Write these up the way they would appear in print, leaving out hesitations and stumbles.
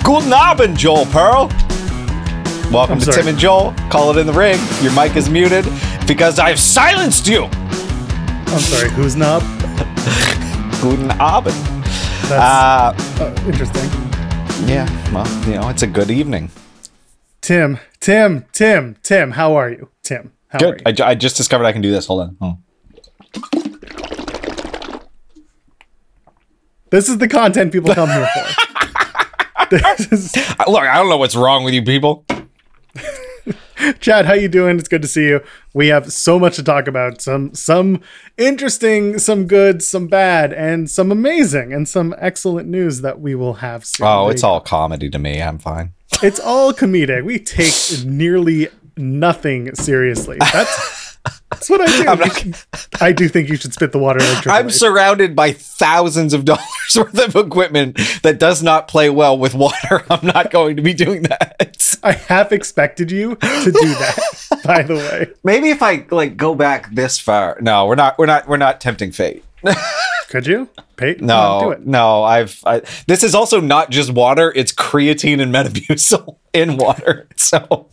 Guten Abend, Joel Pearl. Welcome to Tim and Joel. Call it in the ring. Your mic is muted because I've silenced you. I'm sorry, who's knob? Guten Abend. That's interesting. Yeah, well, it's a good evening. Tim, how are you? Tim, how are Good. you? I just discovered I can do this. Hold on. This is the content people come here for. Look, I don't know what's wrong with you people. Chad, how you doing? It's good to see you. We have so much to talk about. Some interesting, some good, some bad, and some amazing, and some excellent news that we will have soon. Oh, it's all comedy to me. I'm fine. It's all comedic. We take nearly nothing seriously. That's what I do. I do think you should spit the water like Triple I'm H. surrounded by thousands of dollars worth of equipment that does not play well with water. I'm not going to be doing that. I half expected you to do that, by the way. Maybe if I go back this far. No, we're not tempting fate. Could you? Pate? No, do it. no. This is also not just water. It's creatine and Metamucil in water. So.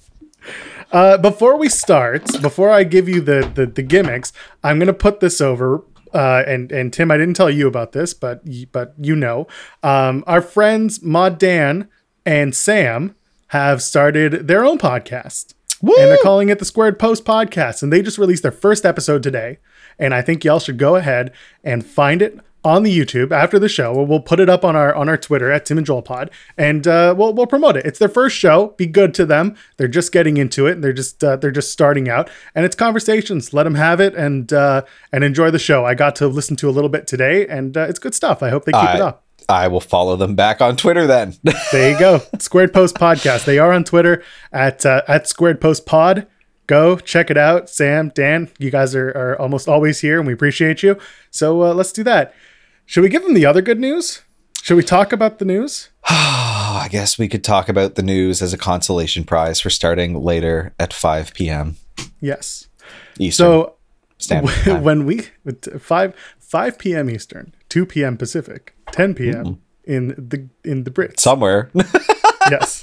Before we start, before I give you the gimmicks, I'm gonna put this over. And Tim, I didn't tell you about this, but you know, our friends Maud Dan and Sam have started their own podcast. Woo! And they're calling it the Squared Post Podcast, and they just released their first episode today. And I think y'all should go ahead and find it on the YouTube after the show. We'll put it up on our Twitter at Tim and Joel Pod, and we'll promote it. It's their first show. Be good to them. They're just getting into it. They're just starting out, and it's conversations. Let them have it and enjoy the show. I got to listen to a little bit today, and it's good stuff. I hope they keep it up. I will follow them back on Twitter then. There you go. Squared Post Podcast. They are on Twitter at Squared Post Pod. Go check it out. Sam, Dan, you guys are almost always here, and we appreciate you. So let's do that. Should we give them the other good news? Should we talk about the news? I guess we could talk about the news as a consolation prize for starting later at 5 p.m. Yes. Eastern. So Standard Time. When we 5 p.m. Eastern, 2 p.m. Pacific, 10 p.m. in the Brits. Somewhere. Yes.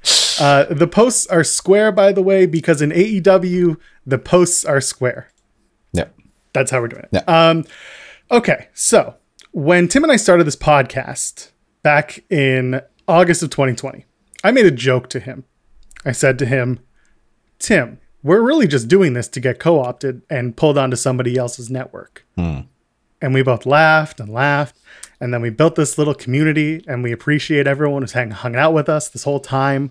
The posts are square, by the way, because in AEW, the posts are square. Yeah. That's how we're doing it. Yeah. Okay, so when Tim and I started this podcast back in August of 2020, I made a joke to him. I said to him, Tim, we're really just doing this to get co-opted and pulled onto somebody else's network. And we both laughed and laughed. And then we built this little community, and we appreciate everyone who's hung out with us this whole time.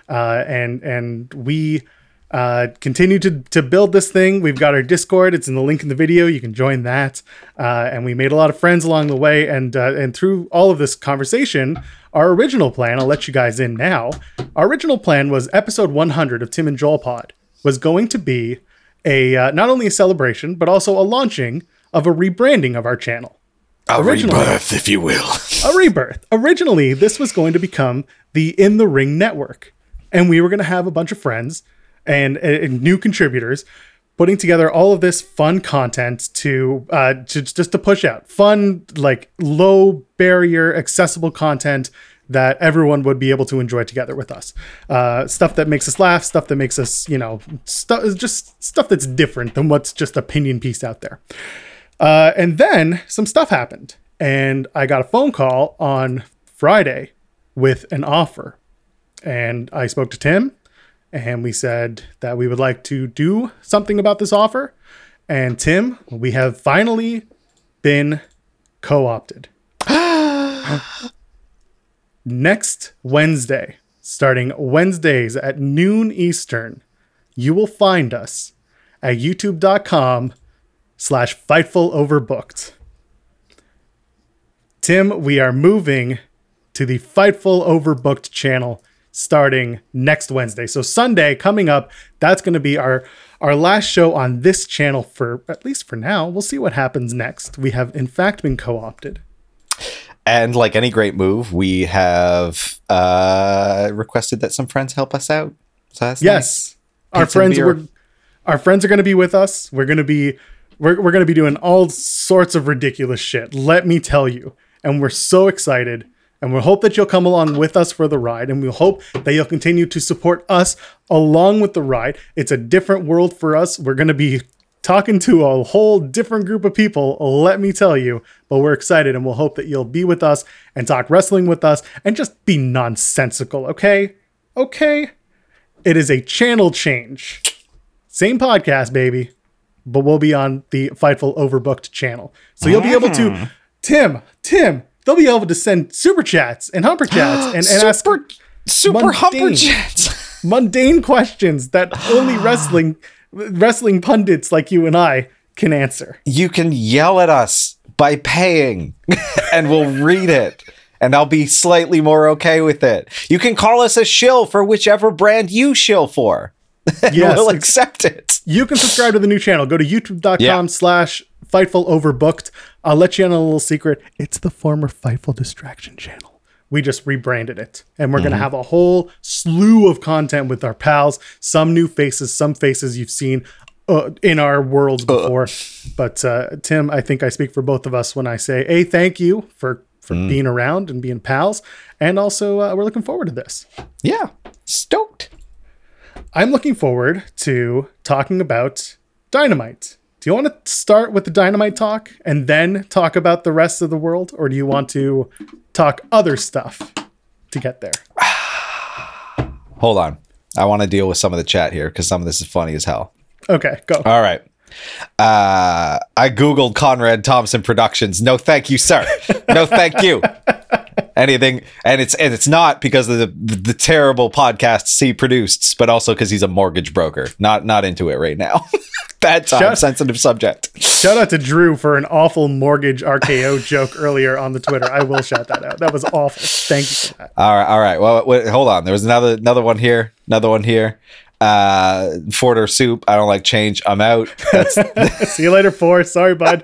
And we continue to build this thing. We've got our Discord. It's in the link in the video. You can join that. And we made a lot of friends along the way. And through all of this conversation, our original plan, I'll let you guys in now. Our original plan was episode 100 of Tim and Joel Pod was going to be not only a celebration, but also a launching of a rebranding of our channel. A rebirth, if you will. A rebirth. Originally, this was going to become the In the Ring Network. And we were going to have a bunch of friends and new contributors putting together all of this fun content to push out. Fun, like low barrier, accessible content that everyone would be able to enjoy together with us. Stuff that makes us laugh, stuff that makes us, just stuff that's different than what's just opinion piece out there. And then some stuff happened, and I got a phone call on Friday with an offer. And I spoke to Tim, and we said that we would like to do something about this offer. And Tim, we have finally been co-opted. Next Wednesday, starting Wednesdays at noon Eastern, you will find us at youtube.com/FightfulOverbooked. Tim, we are moving to the Fightful Overbooked channel starting next Wednesday. So Sunday coming up, that's going to be our last show on this channel for, at least for now. We'll see what happens next. We have in fact been co-opted. And like any great move, we have requested that some friends help us out. So that's yes. Nice. Our friends are going to be with us. We're going to be doing all sorts of ridiculous shit. Let me tell you. And we're so excited. And we hope that you'll come along with us for the ride. And we hope that you'll continue to support us along with the ride. It's a different world for us. We're going to be talking to a whole different group of people, let me tell you. But we're excited, and we'll hope that you'll be with us and talk wrestling with us and just be nonsensical, okay? Okay? It is a channel change. Same podcast, baby. But we'll be on the Fightful Overbooked channel. So you'll be able to... Tim, they'll be able to send super chats and humper chats and ask super humper chats. Mundane questions that only wrestling pundits like you and I can answer. You can yell at us by paying and we'll read it. And I'll be slightly more okay with it. You can call us a shill for whichever brand you shill for. And we'll accept it. You can subscribe to the new channel. Go to youtube.com/FightfulOverbooked. I'll let you in on a little secret. It's the former Fightful Distraction channel. We just rebranded it. And we're going to have a whole slew of content with our pals. Some new faces, some faces you've seen in our worlds before. But Tim, I think I speak for both of us when I say, hey, thank you for being around and being pals. And also, we're looking forward to this. Yeah. Stoked. I'm looking forward to talking about Dynamite. Do you want to start with the Dynamite talk and then talk about the rest of the world? Or do you want to talk other stuff to get there? Hold on. I want to deal with some of the chat here because some of this is funny as hell. Okay, go. All right. I Googled Conrad Thompson Productions. No, thank you, sir. No, thank you. Anything, and it's not because of the terrible podcasts he produced, but also because he's a mortgage broker. Not into it right now. Bad time, sensitive subject. Shout out to Drew for an awful mortgage RKO joke earlier on the Twitter. I will shout that out. That was awful. Thank you for that. All right. Well, wait, hold on. There was another one here. Forder Soup. I don't like change. I'm out. See you later, Ford. Sorry, bud.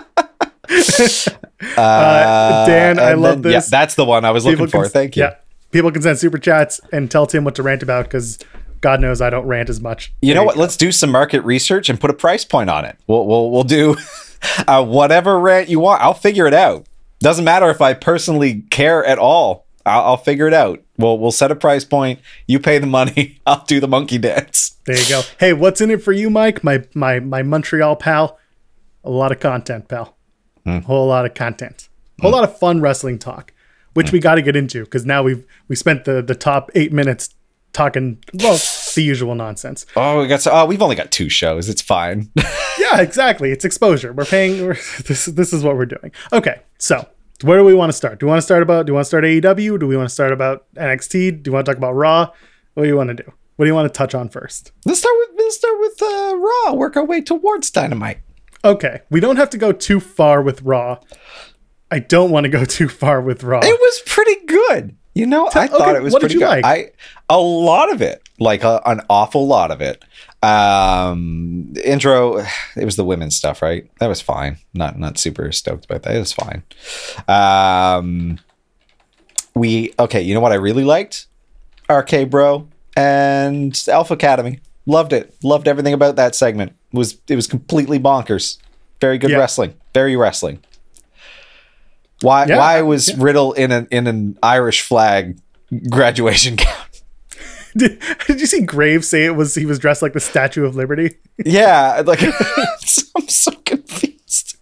Dan, I love this. Yeah, that's the one I was looking for. Thank you. Yeah, people can send super chats and tell Tim what to rant about because God knows I don't rant as much. You know what? Let's do some market research and put a price point on it. We'll do whatever rant you want. I'll figure it out. Doesn't matter if I personally care at all. I'll figure it out. We'll set a price point. You pay the money. I'll do the monkey dance. There you go. Hey, what's in it for you, Mike? My Montreal pal. A lot of content, pal. A whole lot of content. A whole lot of fun wrestling talk, which we got to get into because now we spent the top 8 minutes talking, well, the usual nonsense. We've only got 2 shows. It's fine. Yeah, exactly. It's exposure. This is what we're doing. Okay, so where do we want to start? Do we want to start AEW? Do we want to start about NXT? Do you want to talk about Raw? What do you want to do? What do you want to touch on first? Let's start with Raw. Work our way towards Dynamite. Okay, we don't have to go too far with Raw. I don't want to go too far with Raw. It was pretty good. I thought it was pretty good. Like? A lot of it, like an awful lot of it. Intro, it was the women's stuff, right? That was fine. Not super stoked about that. It was fine. You know what I really liked? RK Bro and Alpha Academy. Loved it. Loved everything about that segment. It was completely bonkers. Very good wrestling. Very wrestling. Why was Riddle in an Irish flag graduation gown? Did you see Graves say he was dressed like the Statue of Liberty? Yeah, I'm so confused.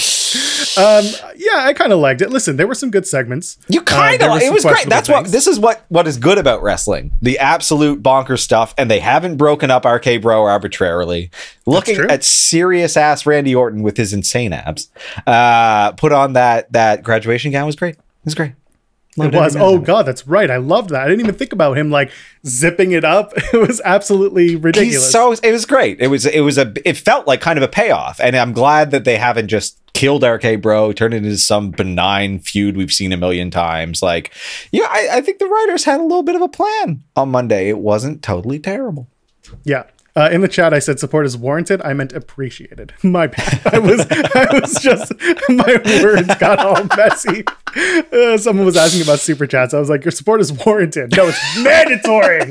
I kind of liked it. Listen, there were some good segments. You kind of it was great. This is what is good about wrestling. The absolute bonker stuff, and they haven't broken up RK Bro arbitrarily. Looking at serious ass Randy Orton with his insane abs. Put on that graduation gown was great. It was great. It was. Oh God, that's right. I loved that. I didn't even think about him like zipping it up. It was absolutely ridiculous. It was great. It felt like kind of a payoff, and I'm glad that they haven't just killed RK Bro, turned it into some benign feud we've seen a million times. I think the writers had a little bit of a plan on Monday. It wasn't totally terrible. Yeah. In the chat, I said support is warranted. I meant appreciated. My bad. I was just, my words got all messy. Someone was asking about super chats. I was like, your support is warranted. No, it's mandatory.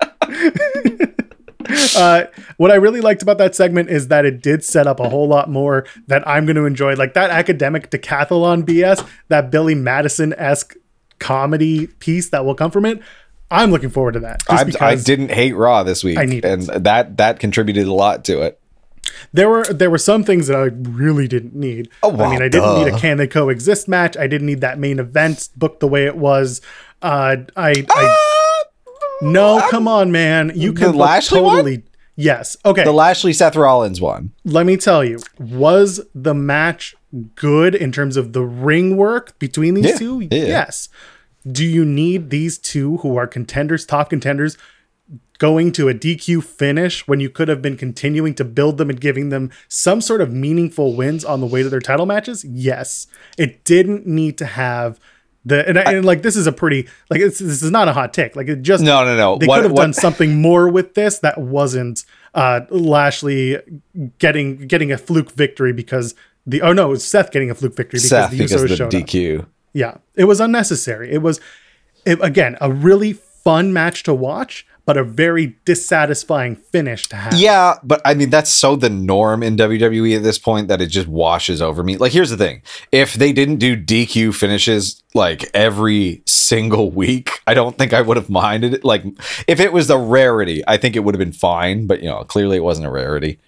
What I really liked about that segment is that it did set up a whole lot more that I'm going to enjoy. Like that academic decathlon BS, that Billy Madison-esque comedy piece that will come from it. I'm looking forward to that. I didn't hate Raw this week, and that contributed a lot to it. There were some things that I really didn't need. Oh, well, I didn't need a Can They Coexist match. I didn't need that main event booked the way it was. No, come on, man. You can the Lashley totally. One? Yes. Okay. The Lashley Seth Rollins one. Let me tell you, was the match good in terms of the ring work between these two? Yeah. Yes. Do you need these two who are contenders, top contenders, going to a DQ finish when you could have been continuing to build them and giving them some sort of meaningful wins on the way to their title matches? Yes. It didn't need to have this is a pretty, like, this is not a hot take. Like, it just, no. They could have done something more with this that wasn't Lashley getting a fluke victory because it was Seth getting a fluke victory because the Usos showed DQ. up. Yeah, it was unnecessary. It was, again, a really fun match to watch, but a very dissatisfying finish to have. Yeah, but I mean, that's so the norm in WWE at this point that it just washes over me. Like, here's the thing. If they didn't do DQ finishes like every single week, I don't think I would have minded it. Like, if it was the rarity, I think it would have been fine, but clearly it wasn't a rarity.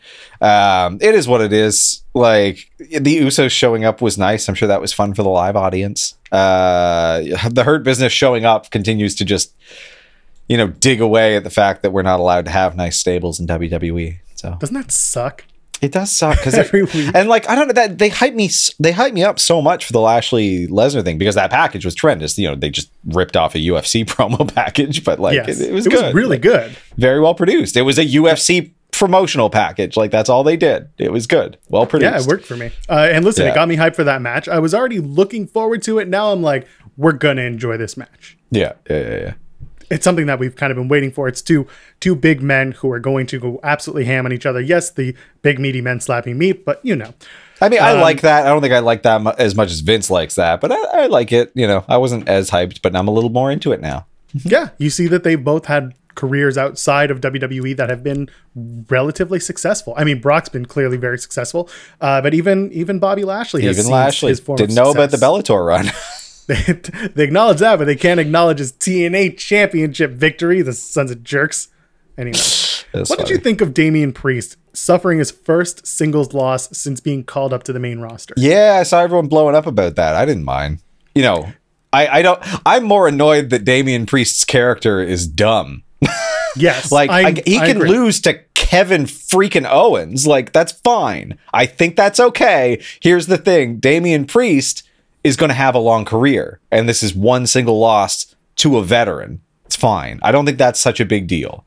It is what it is. Like, the Usos showing up was nice. I'm sure that was fun for the live audience. The Hurt Business showing up continues to just dig away at the fact that we're not allowed to have nice stables in WWE. So doesn't that suck? It does suck because every week. And like, I don't know, that they hype me up so much for the Lashley Lesnar thing because that package was tremendous. They just ripped off a UFC promo package, but like, yes. it was good. It was really good. Very well produced. It was a UFC promotional package. Like, that's all they did. It was good. Well produced. Yeah, it worked for me. And listen, It got me hyped for that match. I was already looking forward to it. Now I'm like, we're going to enjoy this match. Yeah. It's something that we've kind of been waiting for. It's two big men who are going to go absolutely ham on each other. Yes, the big meaty men slapping meat, but I mean, I like that. I don't think I like that as much as Vince likes that, but I like it. I wasn't as hyped, but I'm a little more into it now. Yeah, you see that they both had careers outside of WWE that have been relatively successful. I mean, Brock's been clearly very successful, but even Bobby Lashley has seen his form didn't of know about the Bellator run. They acknowledge that, but they can't acknowledge his TNA championship victory, the sons of jerks. Anyway, what did you think of Damian Priest suffering his first singles loss since being called up to the main roster? Yeah, I saw everyone blowing up about that. I didn't mind. I'm more annoyed that Damian Priest's character is dumb. Yes. He can lose to Kevin freaking Owens. Like, that's fine. I think that's okay. Here's the thing. Damian Priest is going to have a long career, and this is one single loss to a veteran. It's fine. I don't think that's such a big deal.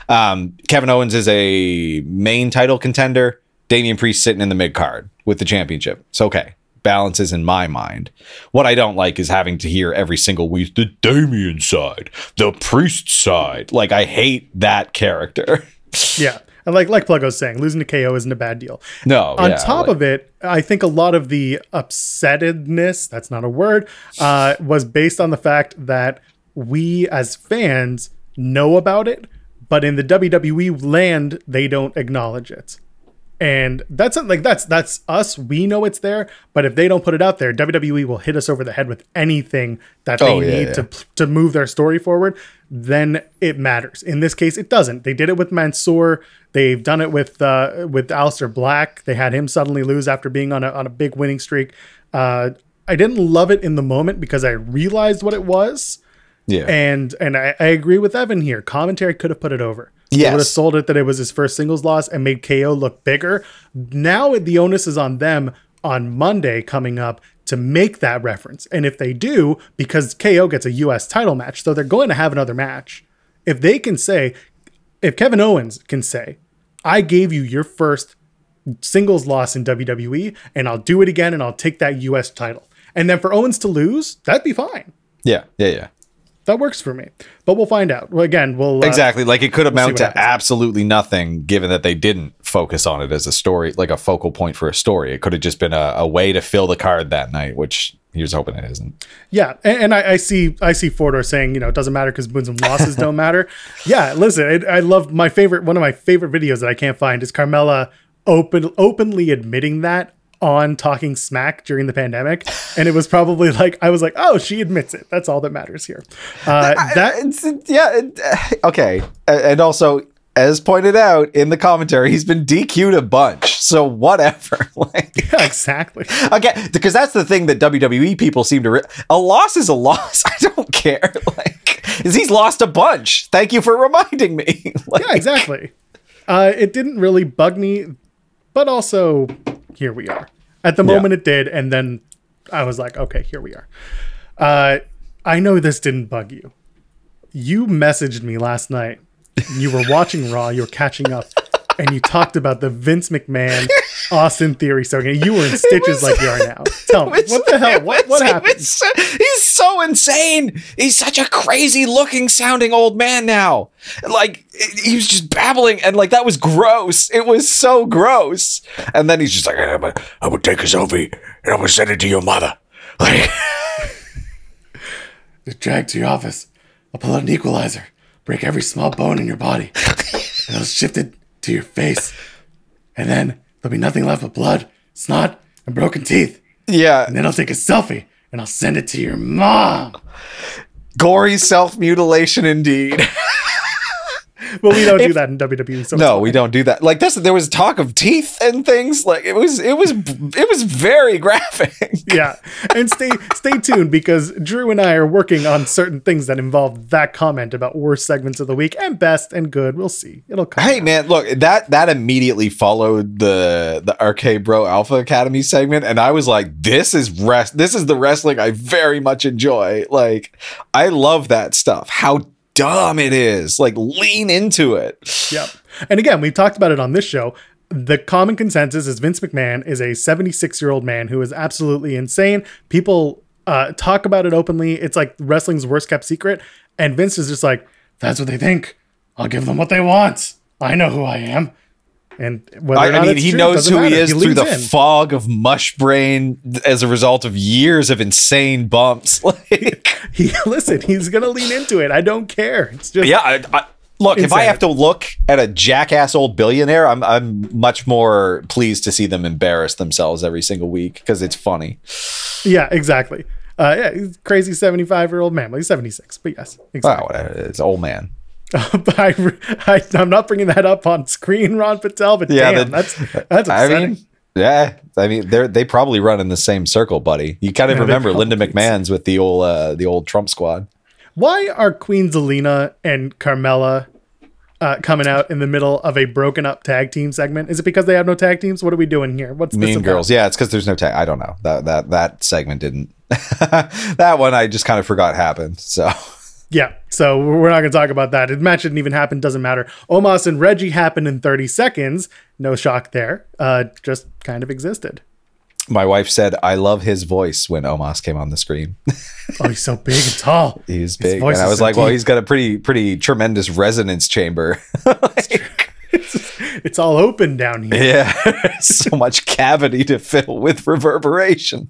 Kevin Owens is a main title contender. Damian Priest sitting in the mid card with the championship. It's okay. Balances in my mind. What I don't like is having to hear every single week the Damian side, the Priest side. Like, I hate that character. Yeah. And like Pluggo's saying, losing to KO isn't a bad deal. No. On top of it, I think a lot of the upsettedness, that's not a word, was based on the fact that we as fans know about it, but in the WWE land, they don't acknowledge it. And that's us. We know it's there, but if they don't put it out there, WWE will hit us over the head with anything that they need to move their story forward. Then it matters. In this case, it doesn't. They did it with Mansoor. They've done it with Aleister Black. They had him suddenly lose after being on a big winning streak. I didn't love it in the moment because I realized what it was. Yeah, and I agree with Evan here. Commentary could have put it over. Yes. They would have sold it that it was his first singles loss and made KO look bigger. Now the onus is on them on Monday coming up to make that reference. And if they do, because KO gets a US title match, so they're going to have another match. If they can say, if Kevin Owens can say, I gave you your first singles loss in WWE and I'll do it again and I'll take that US title. And then for Owens to lose, that'd be fine. Yeah. That works for me, but we'll find out. Well, again, exactly. Like, it could amount to absolutely nothing, given that they didn't focus on it as a story, like a focal point for a story. It could have just been a way to fill the card that night, which here's hoping it isn't. Yeah, and I see Fordor saying, it doesn't matter because wins and losses don't matter. Yeah, listen, I love one of my favorite videos that I can't find is Carmella openly admitting that on talking smack during the pandemic, and it was probably like I was like, oh, she admits it. That's all that matters here. Okay, and also, as pointed out in the commentary, he's been DQ'd a bunch, so whatever. Like, yeah, exactly. Okay, because that's the thing that WWE people seem to. A loss is a loss. I don't care. Like, he's lost a bunch. Thank you for reminding me. Like, yeah, exactly. It didn't really bug me, but also here we are. At the moment it did, and then I was like, okay, here we are. I know this didn't bug you. You messaged me last night. You were watching Raw, you were catching up, and you talked about the Vince McMahon Austin Theory story. You were in stitches like you are now. Tell me, what the hell? What happened? He's so insane. He's such a crazy looking sounding old man now. Like, he was just babbling, and like, that was gross. It was so gross. And then he's just like, I would take a selfie and I would send it to your mother. Like, just drag to your office. I'll pull out an equalizer. Break every small bone in your body. And it'll shift it to your face. And then there'll be nothing left but blood, snot, and broken teeth. yeah. And then I'll take a selfie and I'll send it to your mom. Gory self-mutilation indeed. Well, we don't do that in WWE. So No, we don't do that. Like, there was talk of teeth and things. Like, it was very graphic. Yeah, and stay tuned, because Drew and I are working on certain things that involve that comment about worst segments of the week and best and good. We'll see. It'll come. Hey out. man, look, that immediately followed the RK Bro Alpha Academy segment, and I was like, this is the wrestling I very much enjoy. Like, I love that stuff. How dumb it is. Like, lean into it. Yep. And again, we've talked about it on this show. The common consensus is Vince McMahon is a 76-year-old man who is absolutely insane. People talk about it openly. It's like wrestling's worst kept secret. And Vince is just like, that's what they think. I'll give them what they want. I know who I am. And whether or not it's he true, knows who he is through leans the in. fog of mush brain as a result of years of insane bumps. Like, He's gonna lean into it. I don't care. It's just look, if I insane. have to look at a jackass old billionaire, I'm much more pleased to see them embarrass themselves every single week, because it's funny. Yeah, exactly. He's a crazy 75-year-old man. Well, he's 76, but yes, exactly. Wow, whatever. It's old man. But I'm not bringing that up on screen, Ron Patel. But Yeah, damn, that's upsetting. I mean, they probably run in the same circle, buddy. You kind of remember Linda probably McMahon's with the old Trump squad. Why are Queen Zelina and Carmella coming out in the middle of a broken up tag team segment? Is it because they have no tag teams? What are we doing here? What's this Mean about? Girls. Yeah, it's because there's no tag. I don't know. That segment didn't. That one I just kind of forgot happened. So. Yeah, so we're not going to talk about that. The match didn't even happen. Doesn't matter. Omos and Reggie happened in 30 seconds. No shock there. Just kind of existed. My wife said, I love his voice when Omos came on the screen. Oh, he's so big and tall. He's big. And I was like, well, he's got a pretty tremendous resonance chamber. It's all open down here. Yeah. So much cavity to fill with reverberation.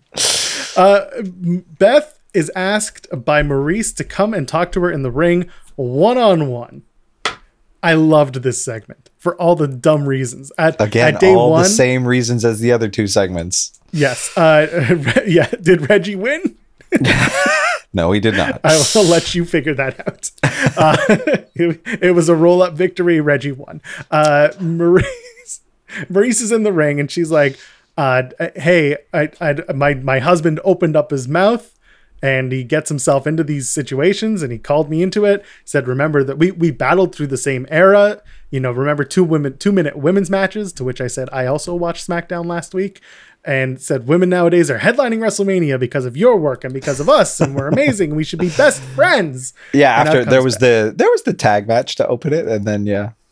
Beth is asked by Maurice to come and talk to her in the ring one-on-one. I loved this segment for all the dumb reasons. At day all one, the same reasons as the other two segments. Yes. Yeah. Did Reggie win? No, he did not. I will let you figure that out. It was a roll-up victory. Reggie won. Maurice is in the ring, and she's like, hey, my husband opened up his mouth, and he gets himself into these situations, and he called me into it. Said, remember that we battled through the same era. You know, remember 2-minute women's matches, to which I said, I also watched SmackDown last week, and said, women nowadays are headlining WrestleMania because of your work and because of us, and we're amazing. We should be best friends. Yeah, after there was the tag match to open it, and then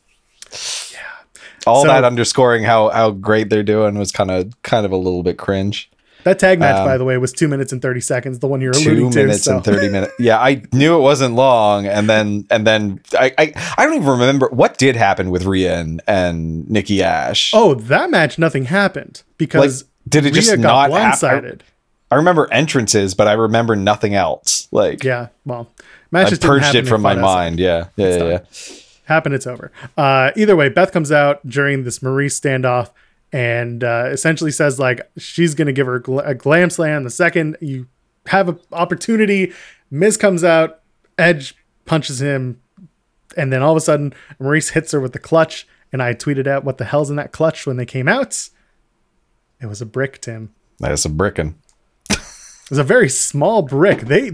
all that underscoring how great they're doing was kind of a little bit cringe. That tag match, by the way, was 2 minutes and 30 seconds. The one you're alluding to. 2 minutes and 30 minutes. Yeah, I knew it wasn't long, and then I don't even remember what did happen with Rhea and Nikki Ash. Oh, that match, nothing happened because did it Rhea just got not blindsided? I remember entrances, but I remember nothing else. Like, yeah, well, I matches purged it from my mind. Yeah. Happened, it's over. Either way, Beth comes out during this Maurice standoff, and essentially says like she's going to give her a glam slam. The second you have an opportunity, Miz comes out, Edge punches him, and then all of a sudden Maurice hits her with the clutch. And I tweeted out, what the hell's in that clutch when they came out? It was a brick, Tim. That's a brickin'. It was a very small brick. They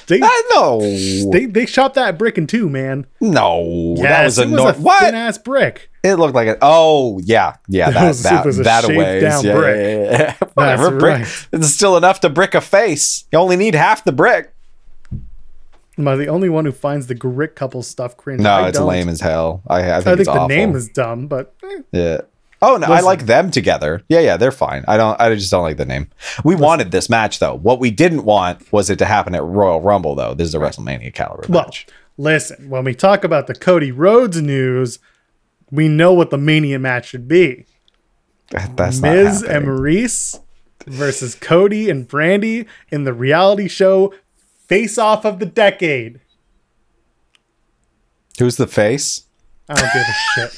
shot that brick in two, man. No, Yes, that was a thin ass brick. It looked like it. Oh yeah, It was a that shaved away. down brick. Yeah. Whatever, That's brick. right. It's still enough to brick a face. You only need half the brick. Am I the only one who finds the Grit couple stuff cringe? No, I it's don't. lame as hell. I think I think it's the awful. name is dumb, but Yeah. Oh no, I Listen. like them together. Yeah, they're fine. I just don't like the name. We wanted this match though. What we didn't want was it to happen at Royal Rumble though. This is a WrestleMania caliber well, match. listen. When we talk about the Cody Rhodes news, we know what the Mania match should be: That's not Miz happening. and Maurice versus Cody and Brandy in the reality show Face Off of the Decade. Who's the face? I don't give a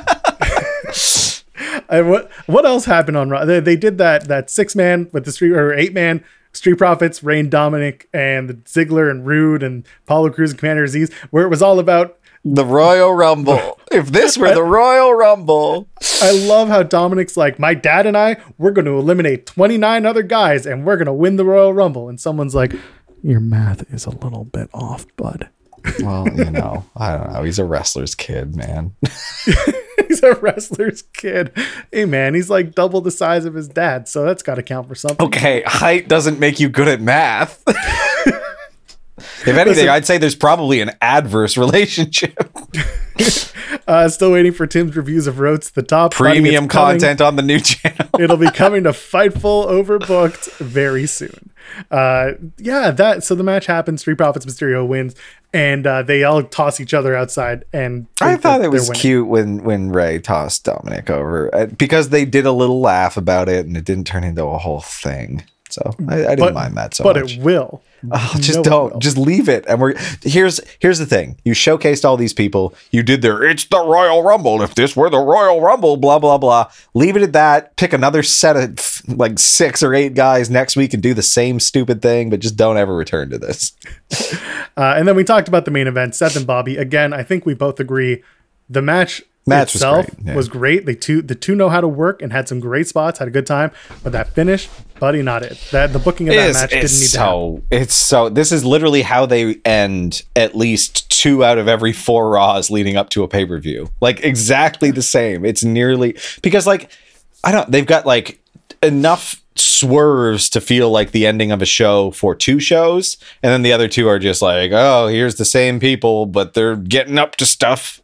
shit. And what else happened on Raw? They did that 6-man with the street or 8-man Street Profits, Reign, Dominic, and the Ziggler and Rude and Apollo Crews and Commander Aziz, where it was all about. The Royal Rumble. If this were the Royal Rumble. I love how Dominic's like, my dad and I, we're going to eliminate 29 other guys and we're going to win the Royal Rumble. And someone's like, your math is a little bit off, bud. Well, I don't know. He's a wrestler's kid, man. He's a wrestler's kid. Hey, man, he's like double the size of his dad. So that's got to count for something. Okay, height doesn't make you good at math. If anything, I'd say there's probably an adverse relationship. Still waiting for Tim's reviews of Roads to the Top. Premium Buddy, it's coming. content on the new channel. It'll be coming to Fightful Overbooked very soon. So the match happens. Street Profits, Mysterio wins, and they all toss each other outside. And I thought it was winning. cute when Ray tossed Dominic over because they did a little laugh about it and it didn't turn into a whole thing. So I didn't mind that so much. But it will. Oh, just No, it don't. will. Just leave it. And here's the thing. You showcased all these people. You did it's the Royal Rumble. If this were the Royal Rumble, blah blah blah. Leave it at that. Pick another set of like 6 or 8 guys next week and do the same stupid thing, but just don't ever return to this. And then we talked about the main event, Seth and Bobby. Again, I think we both agree the match itself was great. The two know how to work and had some great spots, had a good time. But that finish, buddy, not it. The booking of that match didn't need to happen. This is literally how they end at least 2 out of every 4 Raws leading up to a pay-per-view. Like exactly the same. It's nearly because they've got like enough swerves to feel like the ending of a show for 2 shows, and then the other 2 are just like, oh, here's the same people, but they're getting up to stuff.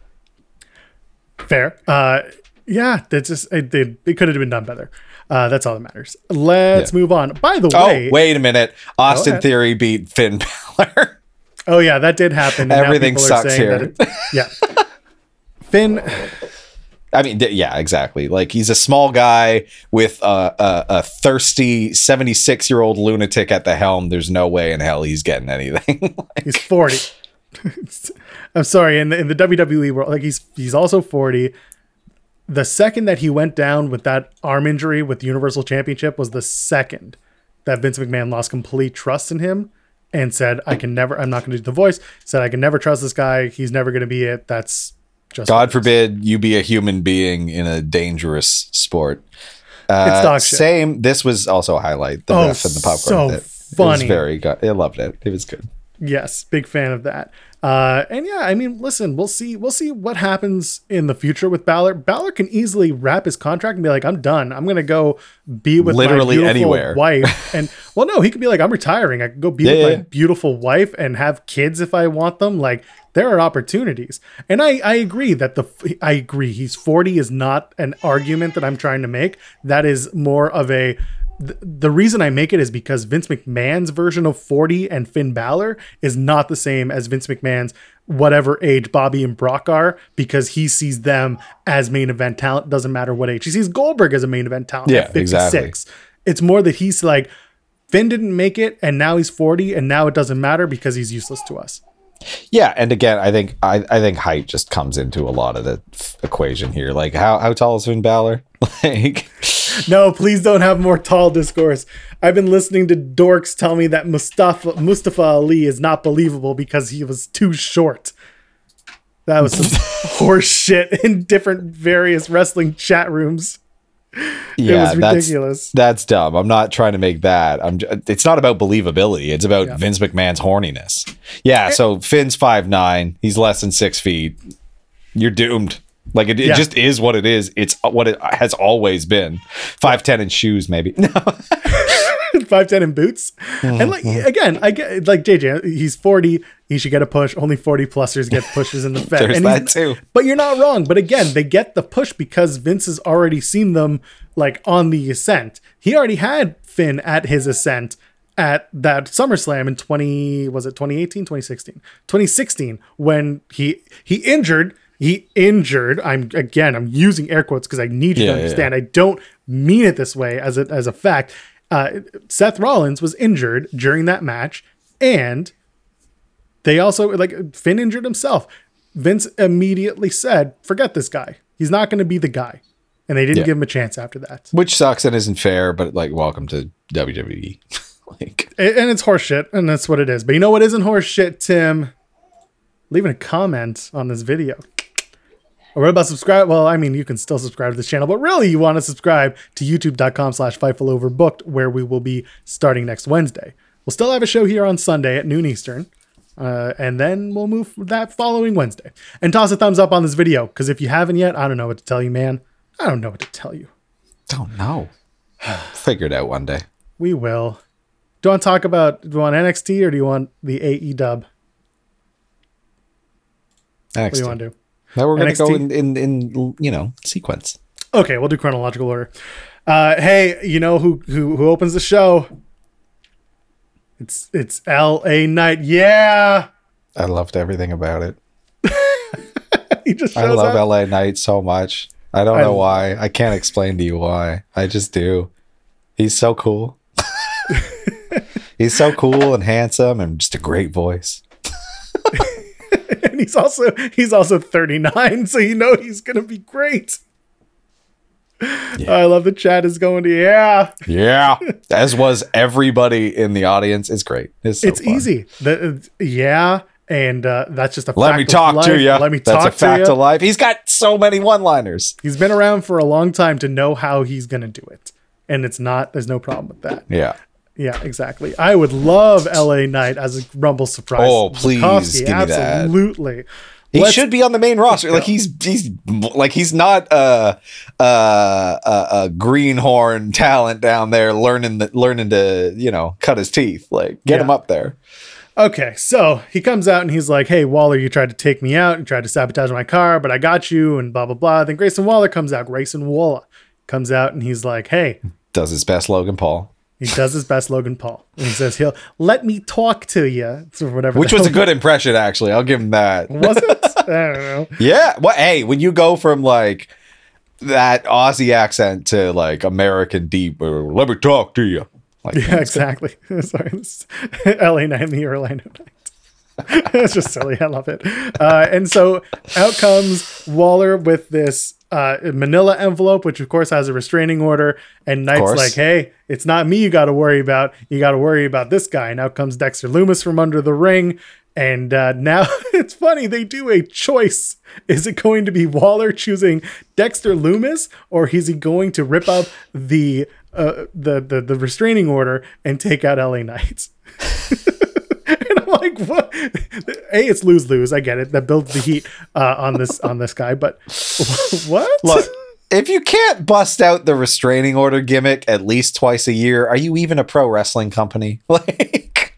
Fair. That's just it could have been done better. That's all that matters. Let's move on. By the way, wait a minute. Austin Theory beat Finn Balor. Oh yeah, that did happen. And everything sucks here. Finn. I mean, yeah, exactly. Like he's a small guy with a thirsty 76-year-old lunatic at the helm. There's no way in hell he's getting anything. He's 40. I'm sorry. In the WWE world, like he's also 40. The second that he went down with that arm injury with the Universal Championship was the second that Vince McMahon lost complete trust in him and said, I'm not going to do the voice. Said, I can never trust this guy. He's never going to be it. That's just God forbid you be a human being in a dangerous sport. It's dog shit. Same. This was also a highlight. The ref and the popcorn. So with it. funny. It was very good. I loved it. It was good. Yes, big fan of that. And yeah, I mean, listen, we'll see what happens in the future with Balor. Balor can easily wrap his contract and be like, I'm done. I'm gonna go be with literally my beautiful anywhere. wife. And well, no, he could be like, I'm retiring. I can go be with my beautiful wife and have kids if I want them. Like there are opportunities. And I agree that I agree. He's 40 is not an argument that I'm trying to make. That is more of the reason I make it is because Vince McMahon's version of 40 and Finn Balor is not the same as Vince McMahon's whatever age Bobby and Brock are, because he sees them as main event talent. Doesn't matter what age. He sees Goldberg as a main event talent at 56. Exactly. It's more that he's like, Finn didn't make it and now he's 40 and now it doesn't matter because he's useless to us. Yeah, and again, I think height just comes into a lot of the equation here. Like, how tall is Finn Balor? Like, No, please don't have more tall discourse. I've been listening to dorks tell me that Mustafa Ali is not believable because he was too short. That was some horse shit in different various wrestling chat rooms. yeah, It was ridiculous. That's dumb. I'm not trying to make that. It's not about believability. It's about Vince McMahon's horniness. Yeah. So Finn's 5'9". He's less than 6 feet. You're doomed. Like it just is what it is. It's what it has always been. 5'10" in shoes, maybe. No. 5'10" in boots. And like again, I get like JJ, he's 40, he should get a push. Only 40 plusers get pushes in the Fed. There's and that too. But you're not wrong. But again, they get the push because Vince has already seen them like on the ascent. He already had Finn at his ascent at that SummerSlam in 2018, 2016? 2016, when he injured. I'm using air quotes because I need you to understand. I don't mean it this way as a fact. Seth Rollins was injured during that match, and they also like Finn injured himself. Vince immediately said, "Forget this guy. He's not going to be the guy," and they didn't give him a chance after that. Which sucks and isn't fair, but like, welcome to WWE. Like, and it's horseshit, and that's what it is. But you know what isn't horseshit, Tim? Leaving a comment on this video. Or what about subscribe? Well, I mean, you can still subscribe to this channel, but really you want to subscribe to youtube.com/FightfulOverbooked, where we will be starting next Wednesday. We'll still have a show here on Sunday at noon Eastern. And then we'll move that following Wednesday. And toss a thumbs up on this video, because if you haven't yet, I don't know what to tell you, man. I don't know what to tell you. Don't know. Figure it out one day. We will. Do you want NXT or do you want the AE dub? NXT. What do you want to do? Now we're going to go in sequence. Okay, we'll do chronological order. Hey, you know who opens the show? It's LA Knight. Yeah. I loved everything about it. He just I love LA Knight so much. I don't know why. I can't explain to you why. I just do. He's so cool. He's so cool and handsome and just a great voice. And he's also 39, so you know he's gonna be great. Yeah. I love the chat is going to yeah. As was everybody in the audience. It's great. It's fun. Easy. And that's just a let me talk to you. Let me talk to you. That's a fact of life. He's got so many one-liners. He's been around for a long time to know how he's gonna do it, and there's no problem with that. Yeah, exactly. I would love LA Knight as a Rumble surprise. Oh, please give me that. Absolutely. He should be on the main roster. Like he's not a greenhorn talent down there learning to cut his teeth. Like get him up there. Okay, so he comes out and he's like, "Hey Waller, you tried to take me out. You tried to sabotage my car, but I got you." And blah blah blah. Then Grayson Waller comes out. Grayson Waller comes out and he's like, "Hey," does his best Logan Paul. He does his best Logan Paul. And he says he'll let me talk to you. Or whatever. Which was a good impression, actually. I'll give him that. Was it? I don't know. Yeah. Well, hey, when you go from like that Aussie accent to like American deep, or let me talk to you. Like, yeah, exactly. Sorry. This LA Knight and the Orlando Knight. It's just silly. I love it. And so out comes Waller with this manila envelope, which of course has a restraining order, and Knight's like, "Hey, it's not me you got to worry about. You got to worry about this guy." And out comes Dexter Lumis from under the ring, and now it's funny, they do a choice. Is it going to be Waller choosing Dexter Lumis, or is he going to rip up the restraining order and take out LA Knight? And I'm like, what? It's lose-lose. I get it. That builds the heat on this guy. But what? Look, if you can't bust out the restraining order gimmick at least twice a year, are you even a pro wrestling company? Like,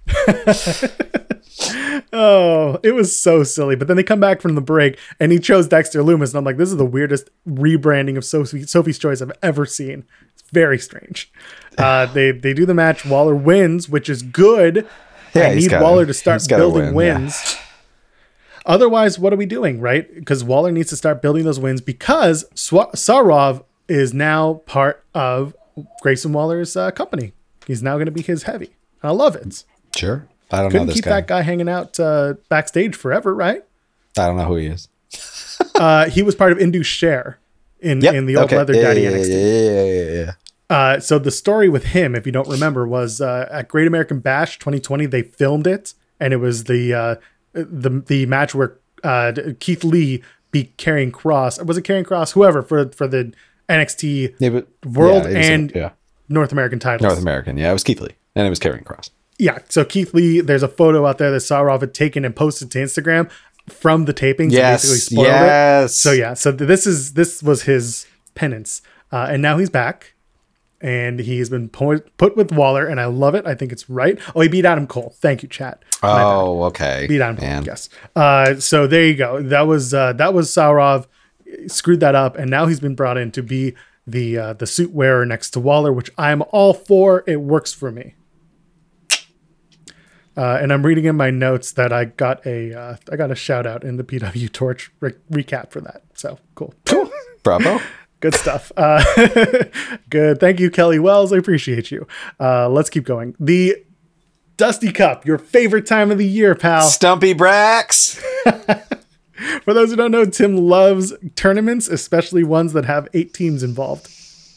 oh, it was so silly. But then they come back from the break, and he chose Dexter Lumis, and I'm like, this is the weirdest rebranding of Sophie's Choice I've ever seen. It's very strange. They do the match. Waller wins, which is good. Yeah, I need Waller to start building wins. Yeah. Otherwise, what are we doing, right? Because Waller needs to start building those wins because Sarov is now part of Grayson Waller's company. He's now going to be his heavy. I love it. Sure. I don't know Couldn't this keep guy. that guy hanging out backstage forever, right? I don't know who he is. He was part of Indus Share in the old Okay. Leather Daddy NXT. Yeah. So the story with him, if you don't remember, was at Great American Bash 2020. They filmed it, and it was the match where Keith Lee beat Karrion Kross. Or was it Karrion Kross? Whoever for the NXT World and North American titles. North American. Yeah, it was Keith Lee, and it was Karrion Kross. Yeah. So Keith Lee, there's a photo out there that Saurov had taken and posted to Instagram from the tapings. Yes. Basically spoiled it. So yeah. So this was his penance, and now he's back. And he's been put with Waller, and I love it. I think it's right. Oh, he beat Adam Cole. Thank you, chat. Oh, okay. Beat Adam Cole, yes. So there you go. That was Saurov. Screwed that up, and now he's been brought in to be the suit wearer next to Waller, which I'm all for. It works for me. And I'm reading in my notes that I got a shout out in the PW Torch recap for that. So cool. Bravo. Good stuff. Good. Thank you, Kelly Wells. I appreciate you. Let's keep going. The Dusty Cup, your favorite time of the year, pal. Stumpy Brax. For those who don't know, Tim loves tournaments, especially ones that have 8 teams involved.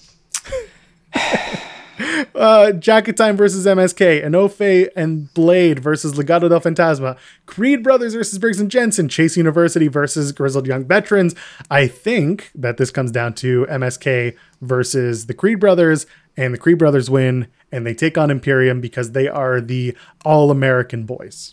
Jacket Time versus MSK, Enofe and Blade versus Legado del Fantasma, Creed Brothers versus Briggs and Jensen, Chase University versus Grizzled Young Veterans. I think that this comes down to MSK versus the Creed Brothers, and the Creed Brothers win, and they take on Imperium because they are the All-American boys.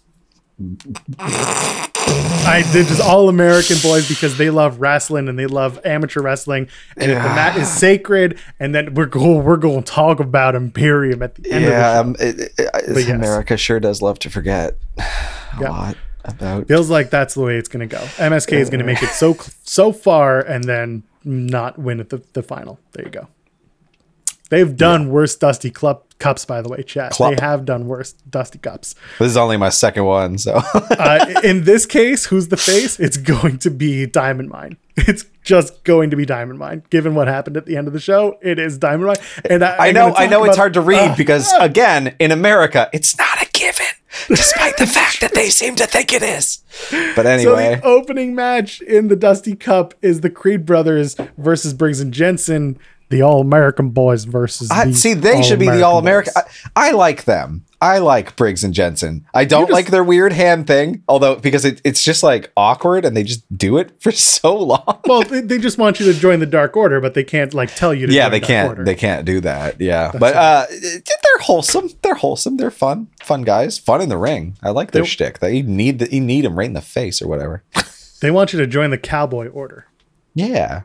They're just all-American boys because they love wrestling and they love amateur wrestling. And if the mat is sacred, and then we're going to talk about Imperium at the end of the show. America sure does love to forget a lot about. Feels like that's the way it's going to go. MSK is going to make it so far and then not win at the final. There you go. They've done worse Dusty Cups, by the way, chat. They have done worse Dusty Cups. This is only my second one, so. In this case, who's the face? It's going to be Diamond Mine. It's just going to be Diamond Mine. Given what happened at the end of the show, it is Diamond Mine. And I know it's hard to read because, again, in America, it's not a given, despite the fact that they seem to think it is. But anyway. So the opening match in the Dusty Cup is the Creed Brothers versus Briggs and Jensen. The All-American boys versus they should be the All-American. I like them. I like Briggs and Jensen. I don't like their weird hand thing, although because it's just like awkward and they just do it for so long. Well, they just want you to join the Dark Order, but they can't like tell you to join the Dark Order. They can't do that. Yeah. But they're wholesome. They're wholesome. They're fun. Fun guys. Fun in the ring. I like their shtick. You need them right in the face or whatever. They want you to join the Cowboy Order. Yeah.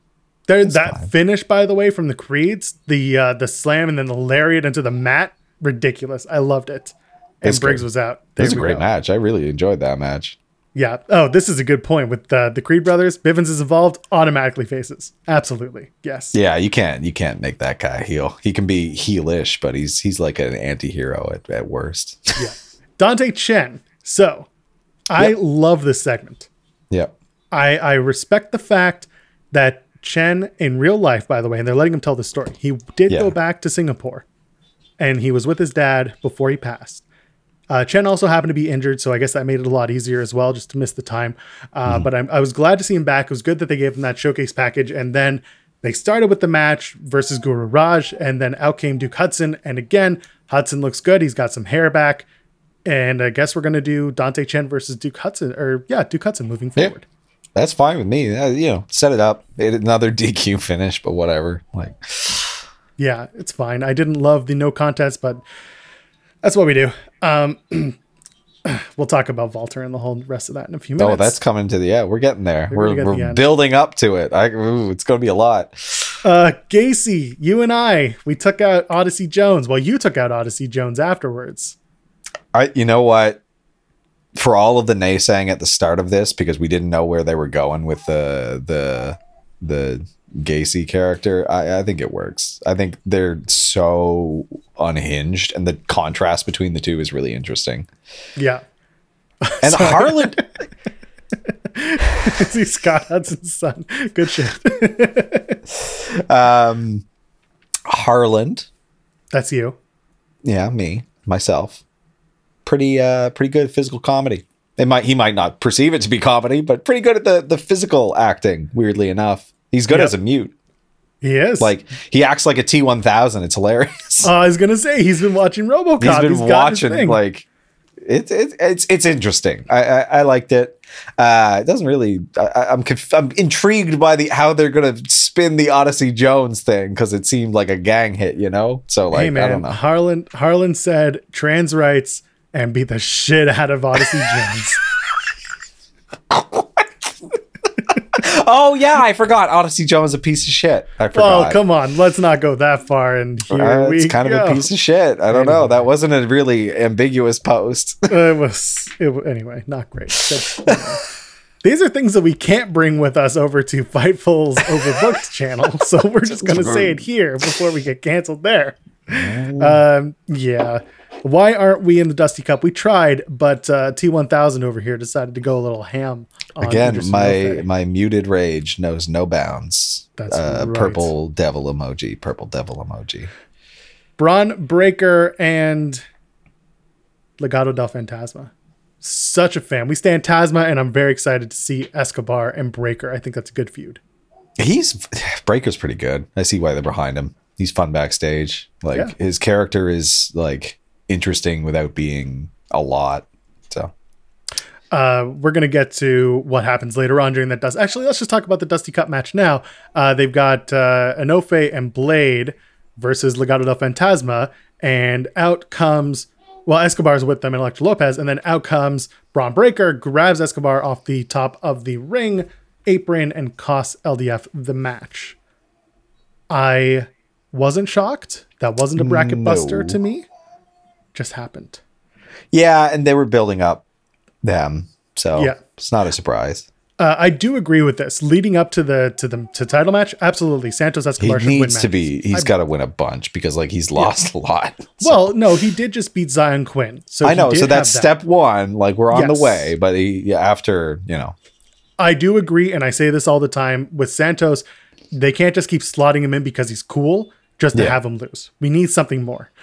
That finish, by the way, from the Creeds, the slam and then the lariat into the mat, ridiculous. I loved it. And Briggs was out. It was a great match. I really enjoyed that match. Yeah. Oh, this is a good point with the Creed brothers. Bivens is involved, automatically faces. Absolutely. Yes. Yeah, you can't make that guy heel. He can be heelish, but he's like an anti-hero at worst. Yeah. Dante Chen. So, I love this segment. Yep. I respect the fact that Chen in real life, by the way, and they're letting him tell the story. He did go back to Singapore and he was with his dad before he passed. Chen also happened to be injured, so I guess that made it a lot easier as well, just to miss the time. But I was glad to see him back. It was good that they gave him that showcase package. And then they started with the match versus Guru Raj, and then out came Duke Hudson. And again, Hudson looks good. He's got some hair back. And I guess we're going to do Dante Chen versus Duke Hudson, Duke Hudson moving forward. Yeah. That's fine with me. Set it up. Another DQ finish, but whatever. Yeah, it's fine. I didn't love the no contest, but that's what we do. We'll talk about Walter and the whole rest of that in a few minutes. Oh, that's coming to we're getting there. We're building up to it. It's going to be a lot. Gacy, you and we took out Odyssey Jones. Well, you took out Odyssey Jones afterwards. You know what? For all of the naysaying at the start of this, because we didn't know where they were going with the Gacy character, I think it works. I think they're so unhinged, and the contrast between the two is really interesting. Yeah. And Harland... See Scott Hudson's son. Good shit. Harland. That's you. Yeah, myself. pretty good physical comedy. He might not perceive it to be comedy, but pretty good at the physical acting. Weirdly enough, he's good as a mute. He is. Like, he acts like a T-1000. It's hilarious. I was gonna say he's been watching RoboCop. He's been watching, like, it's interesting. I liked it. It doesn't really. I'm intrigued by how they're gonna spin the Odyssey Jones thing, because it seemed like a gang hit, you know. So like, hey man, I don't know. Harlan said trans rights and beat the shit out of Odyssey Jones. Oh yeah, I forgot. Odyssey Jones is a piece of shit. I forgot. Oh, come on. Let's not go that far. And here we it's kind go. of a piece of shit. I don't know. That wasn't a really ambiguous post. Anyway, not great. These are things that we can't bring with us over to Fightful's Overbooked channel. So we're just going to say it here before we get canceled there. Yeah. Why aren't we in the Dusty Cup? We tried, but T-1000 over here decided to go a little ham. Again, my muted rage knows no bounds. That's right. Purple devil emoji. Braun Breaker and Legado del Fantasma. Such a fan. We stand Tasma, and I'm very excited to see Escobar and Breaker. I think that's a good feud. Breaker's pretty good. I see why they're behind him. He's fun backstage. Like, his character is like interesting without being a lot. So we're going to get to what happens later on during that Dust. Actually, let's just talk about the Dusty Cup match now. They've got Enofe and Blade versus Legado del Fantasma, and out comes, Escobar's with them and Electra Lopez, and then out comes Braun Breaker, grabs Escobar off the top of the ring apron and costs LDF the match. I wasn't shocked. That wasn't a bracket buster to me. Just happened. Yeah, and they were building up them, so it's not a surprise. I do agree with this. Leading up to the title match, absolutely, Santos Escobar should win matches. He's got to win a bunch, because like he's lost a lot. So. Well, no, he did just beat Zion Quinn. So I know, so that's step one. Like, we're on the way, but after. I do agree, and I say this all the time with Santos. They can't just keep slotting him in because he's cool, just to have him lose. We need something more.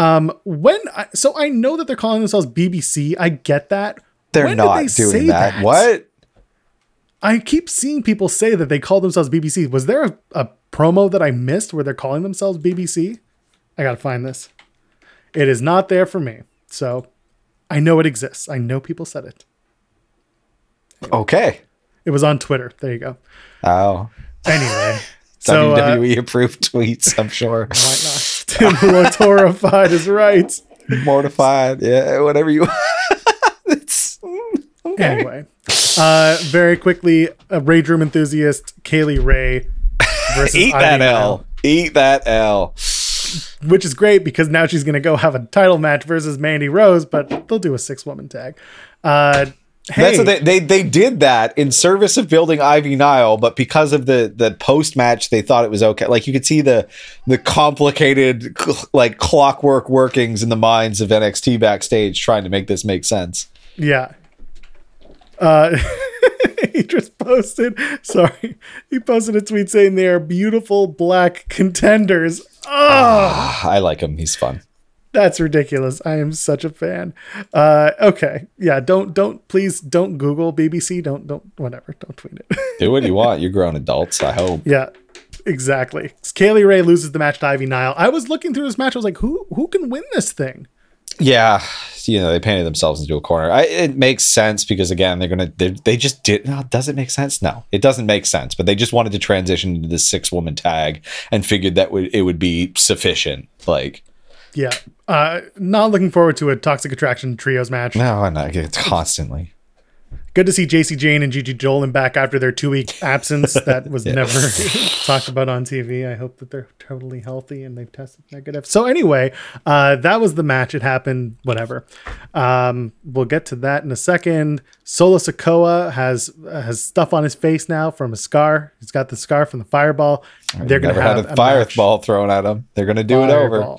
So I know that they're calling themselves BBC. I get that. They're not doing that. What? I keep seeing people say that they call themselves BBC. Was there a promo that I missed where they're calling themselves BBC? I got to find this. It is not there for me. So I know it exists. I know people said it. Okay. It was on Twitter. There you go. Oh. Anyway. WWE approved tweets, I'm sure. Might not. Tim Mortified is right. Mortified. Yeah, whatever you it's okay. Anyway. Very quickly, a Rage Room enthusiast, Kaylee Ray versus Eat that L. Eat that L. Which is great, because now she's going to go have a title match versus Mandy Rose, but they'll do a 6-woman tag. Hey. That's what they did that in service of building Ivy Nile, but because of the post match, they thought it was okay. Like, you could see the complicated, like, clockwork workings in the minds of NXT backstage trying to make this make sense. Yeah. He just posted a tweet saying they are beautiful black contenders. Oh, I like him. He's fun. That's ridiculous. I am such a fan. Okay. Yeah. Please don't Google BBC. Don't tweet it. Do what you want. You're grown adults, I hope. Yeah, exactly. Kaylee Ray loses the match to Ivy Nile. I was looking through this match. I was like, who can win this thing? Yeah. They painted themselves into a corner. It makes sense, because again, they just did. No, does it make sense? No, it doesn't make sense, but they just wanted to transition into this 6-woman tag and figured that it would be sufficient. Like, yeah. Not looking forward to a Toxic Attraction trios match. No, I'm not. It's constantly. Good to see JC Jane and Gigi Dolan back after their 2-week absence. That was never talked about on TV. I hope that they're totally healthy and they've tested negative. So anyway, that was the match. It happened. Whatever. We'll get to that in a second. Solo Sikoa has stuff on his face now from a scar. He's got the scar from the fireball. They're going to have a fireball thrown at him. They're going to do it over.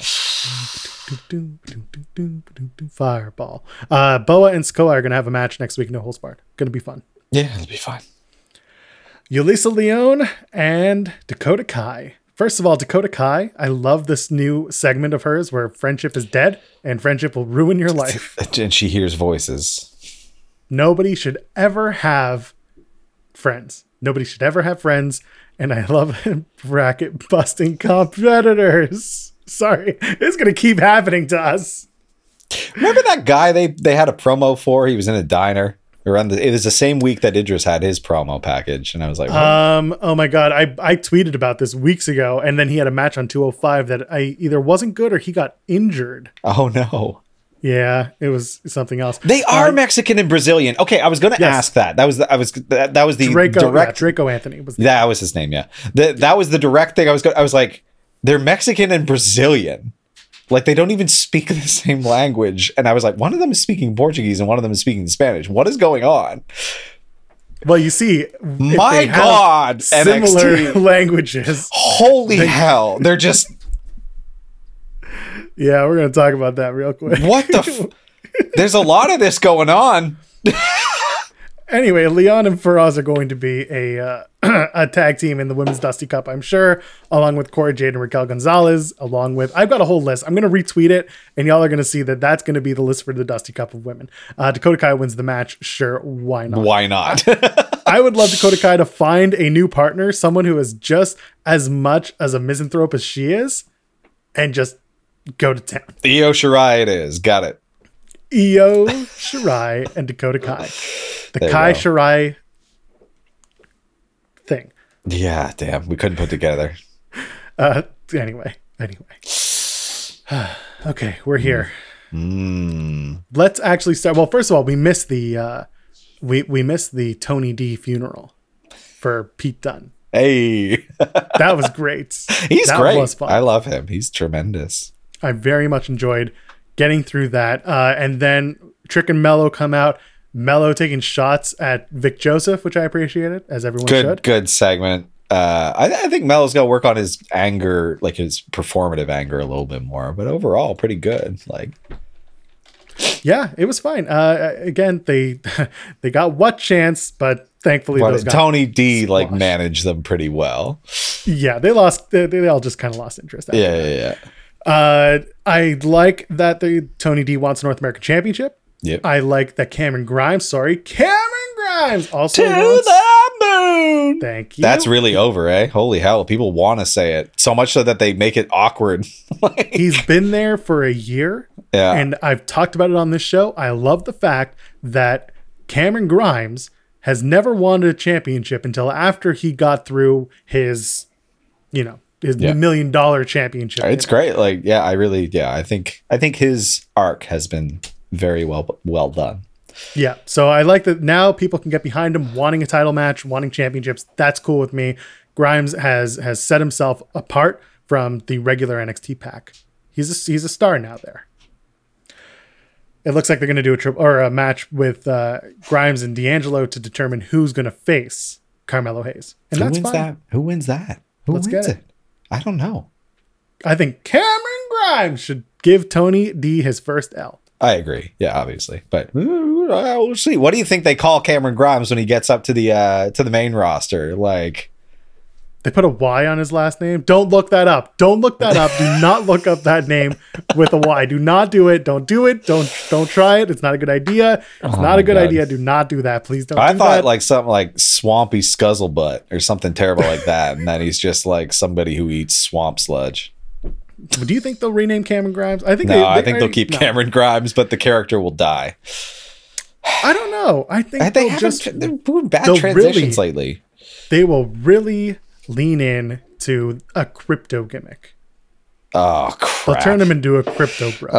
Fireball. Boa and Sikoa are going to have a match next week. No holds barred. Going to be fun. Yeah, it'll be fun. Yulisa Leone and Dakota Kai First of all, Dakota Kai, I love this new segment of hers where friendship is dead and friendship will ruin your life. And she hears voices. Nobody should ever have friends. Nobody should ever have friends. And I love bracket busting competitors. Sorry, it's going to keep happening to us. Remember that guy they had a promo for? He was in a diner. It was the same week that Idris had his promo package, and I was like, what? Oh my god, I tweeted about this weeks ago, and then he had a match on 205 that I either wasn't good or he got injured. Oh no. Yeah, it was something else. They are Mexican and Brazilian. Okay, I was going to ask that. That was the Draco, direct. Draco Anthony was that was his name. Yeah, that was the direct thing. I was like, they're Mexican and Brazilian. Like, they don't even speak the same language. And I was like, one of them is speaking Portuguese and one of them is speaking Spanish. What is going on? Well, you see, my God, similar NXT. Languages. Holy hell. They're just... Yeah, we're going to talk about that real quick. What the... There's a lot of this going on. Anyway, Leon and Faraz are going to be a tag team in the Women's Dusty Cup, I'm sure, along with Cora Jade and Raquel Gonzalez, along with... I've got a whole list. I'm going to retweet it, and y'all are going to see that that's going to be the list for the Dusty Cup of Women. Dakota Kai wins the match. Sure, why not? Why not? I would love Dakota Kai to find a new partner, someone who is just as much as a misanthrope as she is, and just go to town. Io Shirai it is. Got it. Io Shirai and Dakota Kai. The Kai Shirai thing. Yeah, damn. We couldn't put together. Anyway. Okay, we're here. Let's actually start. Well, first of all, we missed the we missed the Tony D funeral for Pete Dunne. Hey. That was great. He's great. Was fun. I love him. He's tremendous. I very much enjoyed getting through that. And then Trick and Mello come out. Mello taking shots at Vic Joseph, which I appreciated, as everyone should. Good segment. I think Mello's got to work on his anger, like his performative anger a little bit more, but overall pretty good. Like, yeah, it was fine. Again, they got what chance, but thankfully those guys Tony D squashed. managed them pretty well. Yeah, they lost. They all just kind of lost interest. Yeah. I like that the Tony D wants North American Championship. Yep. I like that Cameron Grimes also to wants, the moon. Thank you. That's really over, eh? Holy hell. People want to say it so much so that they make it awkward. He's been there for a year. Yeah. And I've talked about it on this show. I love the fact that Cameron Grimes has never wanted a championship until after he got through his $1 million championship. It's great. Like, yeah, I think his arc has been very well done. Yeah. So I like that now people can get behind him, wanting a title match, wanting championships. That's cool with me. Grimes has set himself apart from the regular NXT pack. He's a star now there. It looks like they're going to do a match with Grimes and D'Angelo to determine who's going to face Carmelo Hayes. And that's fine. Who wins that? Let's get it. I don't know. I think Cameron Grimes should give Tony D his first L. I agree. Yeah, obviously. But we'll see. What do you think they call Cameron Grimes when he gets up to the main roster? Like, they put a Y on his last name. Don't look that up. Do not look up that name with a Y. Do not do it. Don't do it. Don't try it. It's not a good idea. It's not a good idea. Do not do that. Please don't. I thought like something like Swampy Scuzzlebutt or something terrible like that, and then he's just like somebody who eats swamp sludge. Do you think they'll rename Cameron Grimes? I think I think they'll keep Cameron Grimes, but the character will die. I don't know. I think they're doing bad transitions lately. They will really lean in to a crypto gimmick. Oh crap! They'll turn him into a crypto bro.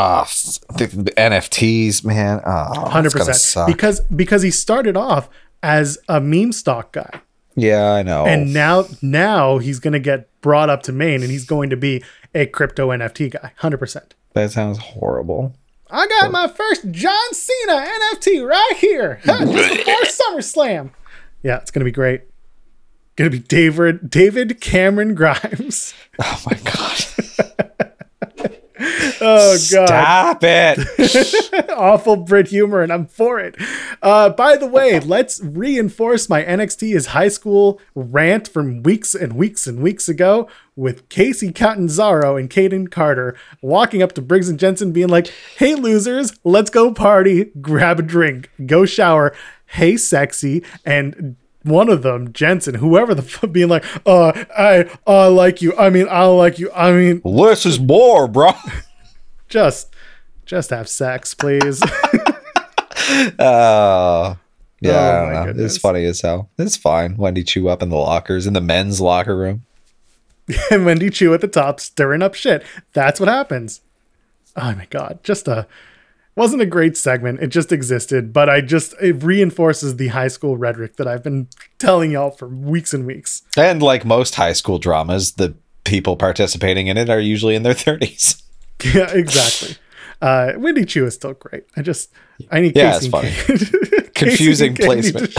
The NFTs, man. 100%. Because he started off as a meme stock guy. Yeah, I know. And now he's going to get brought up to main, and he's going to be a crypto NFT guy. 100%. That sounds horrible. I got my first John Cena NFT right here. Just before SummerSlam. Yeah, it's going to be great. Going to be David Cameron Grimes. Oh my God. Oh God. Stop it. Awful Brit humor, and I'm for it. By the way, let's reinforce my NXT is high school rant from weeks and weeks and weeks ago with Casey Catanzaro and Caden Carter walking up to Briggs and Jensen being like, hey losers, let's go party, grab a drink, go shower, hey sexy, and one of them, Jensen, whoever the fuck, being like, I like you. I mean, I like you. I mean, less is more, bro. just have sex, please. Yeah, Oh, I don't my know. goodness. It's funny as hell. It's fine. Wendy Chu up in the lockers, in the men's locker room. And Wendy Chu at the top stirring up shit. That's what happens. Oh my God. Wasn't a great segment. It just existed, but it reinforces the high school rhetoric that I've been telling y'all for weeks and weeks. And like most high school dramas, the people participating in it are usually in their 30s. Yeah, exactly. Wendy Chu is still great. I need Yeah, Casey. it's funny. Confusing placement.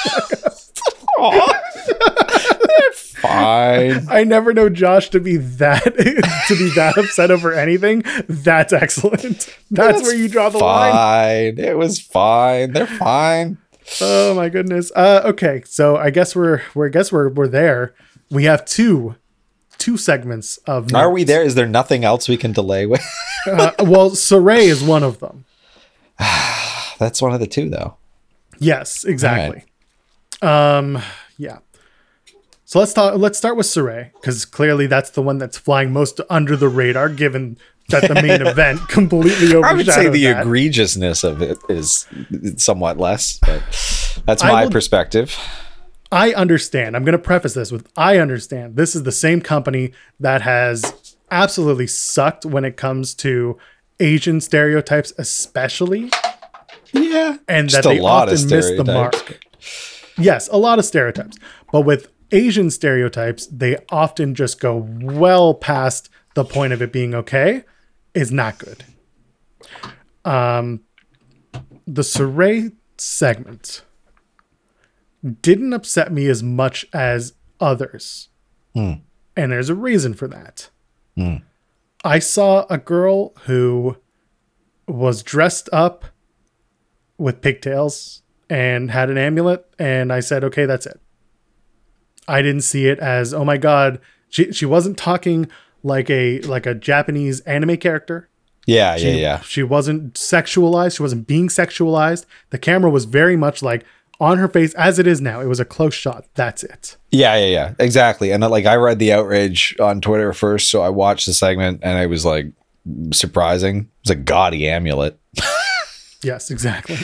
They're fine. I never know Josh to be that upset over anything. That's excellent. That's where you draw the line. Fine. It was fine. They're fine. Oh my goodness. Okay, so I guess we're there. We have two segments of. Are notes. we there? Is there nothing else we can delay with? Well, Saray is one of them. That's one of the two, though. Yes, exactly. Yeah. So let's start with Saray, because clearly that's the one that's flying most under the radar, given that the main event completely overshadowed I would say the that. egregiousness of it is somewhat less, but that's my perspective. I understand. I'm going to preface this with I understand. This is the same company that has absolutely sucked when it comes to Asian stereotypes, especially. Yeah. And Just that a they lot of often miss the stereotypes. mark. Yes, a lot of stereotypes. But with Asian stereotypes, they often just go well past the point of it being okay. Is not good. The Saray segment didn't upset me as much as others. And there's a reason for that. I saw a girl who was dressed up with pigtails and had an amulet, and I said, okay, that's it. I didn't see it as, oh my God, she wasn't talking like a Japanese anime character. Yeah. She wasn't sexualized. She wasn't being sexualized. The camera was very much like on her face as it is now. It was a close shot. That's it. Yeah. Exactly. And like I read the outrage on Twitter first, so I watched the segment and it was like surprising. It was a gaudy amulet. Yes, exactly.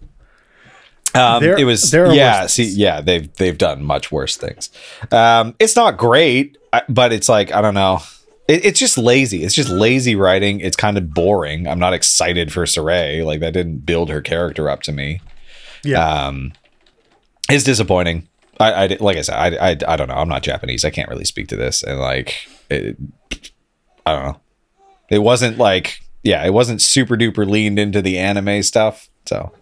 It was there are worse things. They've done much worse things. It's not great, but it's like, I don't know. It's just lazy. It's just lazy writing. It's kind of boring. I'm not excited for Saray. Like that didn't build her character up to me. Yeah. It's disappointing. Like I said, I don't know. I'm not Japanese. I can't really speak to this. And like, I don't know. It wasn't like, it wasn't super duper leaned into the anime stuff. So.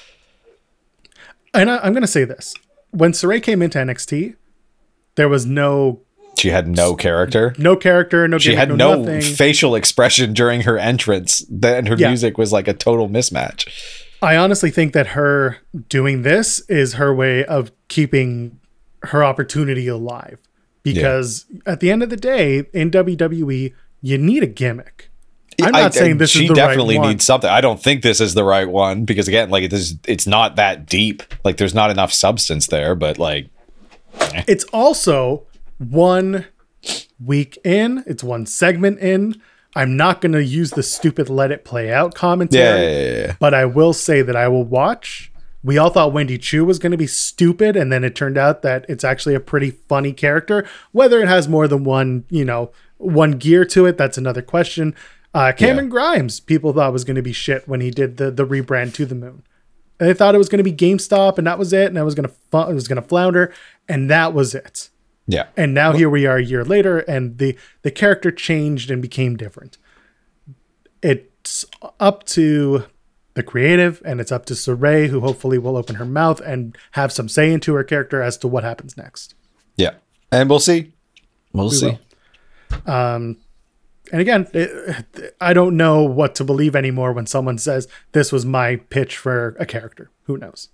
And I'm going to say this. When Saray came into NXT, there was she had no character. No character, no She gimmick, had no no nothing. facial expression during her entrance. And her music was like a total mismatch. I honestly think that her doing this is her way of keeping her opportunity alive. Because at the end of the day, in WWE, you need a gimmick. I'm not saying this is the right one. She definitely needs something. I don't think this is the right one because again, like it's not that deep. Like there's not enough substance there, but like it's also 1 week in, it's 1 segment in. I'm not going to use the stupid let it play out commentary, Yeah. But I will say that I will watch. We all thought Wendy Chu was going to be stupid, and then it turned out that it's actually a pretty funny character. Whether it has more than one gear to it, that's another question. Cameron Grimes, people thought was going to be shit when he did the rebrand to the moon. And they thought it was going to be GameStop, and that was it, and it was going to flounder, and that was it. Yeah. And now here we are a year later, and the character changed and became different. It's up to the creative, and it's up to Saray, who hopefully will open her mouth and have some say into her character as to what happens next. Yeah. And we'll see. We'll see. And And again, I don't know what to believe anymore when someone says this was my pitch for a character. Who knows?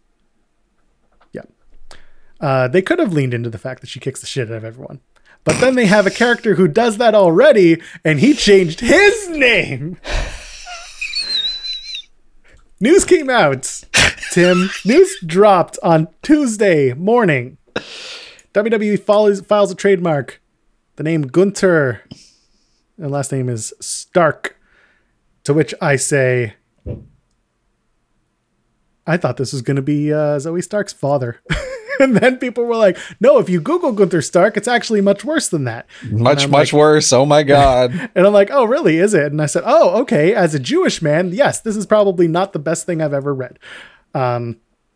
Yeah. They could have leaned into the fact that she kicks the shit out of everyone. But then they have a character who does that already, and he changed his name. News came out, Tim. News dropped on Tuesday morning. WWE files a trademark. The name Gunther, and last name is Stark. To which I say, I thought this was going to be Zoe Stark's father. And then people were like, no, if you Google Gunther Stark, it's actually much worse than that. Much worse. Oh my God. And I'm like, oh, really? Is it? And I said, oh, okay. As a Jewish man, yes, this is probably not the best thing I've ever read. But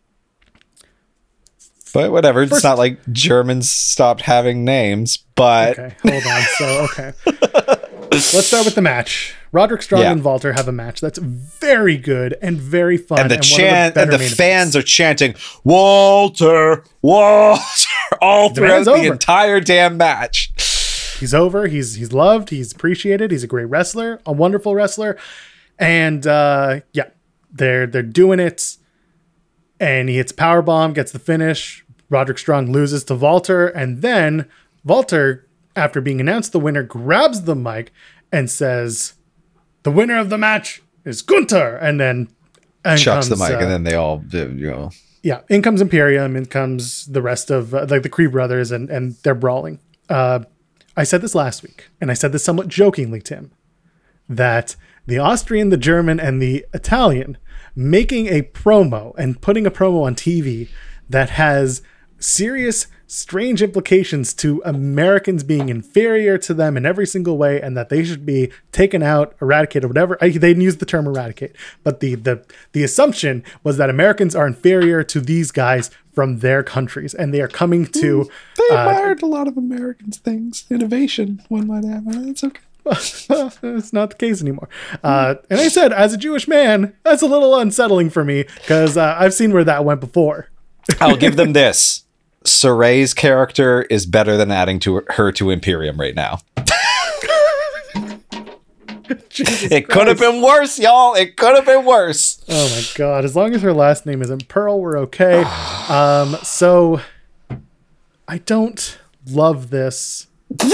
whatever. It's not like Germans stopped having names, but. Okay, hold on. So, okay. Let's start with the match. Roderick Strong and Walter have a match that's very good and very fun. And the fans are chanting, Walter, Walter, all throughout the entire damn match. He's over. He's loved. He's appreciated. He's a great wrestler, a wonderful wrestler. And they're doing it. And he hits a powerbomb, gets the finish. Roderick Strong loses to Walter. And then Walter, after being announced the winner, grabs the mic and says, the winner of the match is Gunther. And then chucks the mic, and then they all, Yeah, in comes Imperium, in comes the rest of the Creed brothers, and they're brawling. I said this last week, and I said this somewhat jokingly, Tim, that the Austrian, the German, and the Italian making a promo and putting a promo on TV that has serious, strange implications to Americans being inferior to them in every single way, and that they should be taken out, eradicated, whatever. They didn't use the term eradicate, but the assumption was that Americans are inferior to these guys from their countries, and they are coming to. They admired a lot of Americans' things. Innovation, one might add. It's okay. It's not the case anymore. And I said, as a Jewish man, that's a little unsettling for me, because I've seen where that went before. I'll give them this. Saray's character is better than adding her to Imperium right now. It could have been worse, y'all. It could have been worse. Oh my God. As long as her last name isn't Pearl, we're okay. So I don't love this.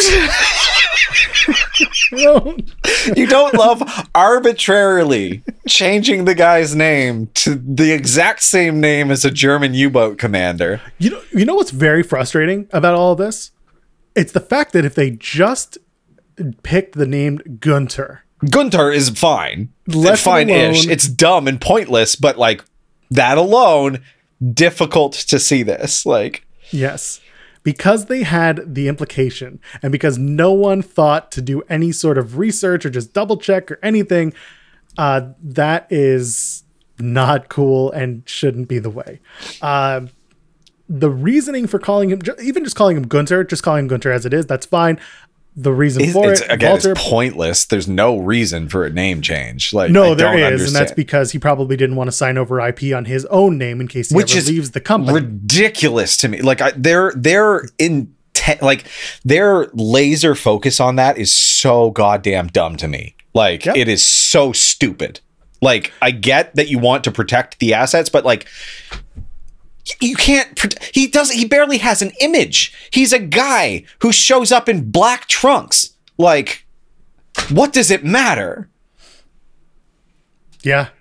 You don't love arbitrarily changing the guy's name to the exact same name as a German U-boat commander. You know what's very frustrating about all of this? It's the fact that if they just picked the name Gunther is fine. Fine-ish. It's dumb and pointless, but like that alone, difficult to see this. Like, yes. Because they had the implication, and because no one thought to do any sort of research or just double check or anything, that is not cool and shouldn't be the way. The reasoning for calling him, even just calling him Gunther as it is, that's fine. The reason for it, again, Walter, it's pointless. There's no reason for a name change. Like, no, there is, and that's because he probably didn't want to sign over IP on his own name in case he ever leaves the company. Ridiculous to me. Like, their laser focus on that is so goddamn dumb to me. Like, It is so stupid. Like, I get that you want to protect the assets, but like, you can't. He barely has an image. He's a guy who shows up in black trunks. Like, what does it matter? Yeah.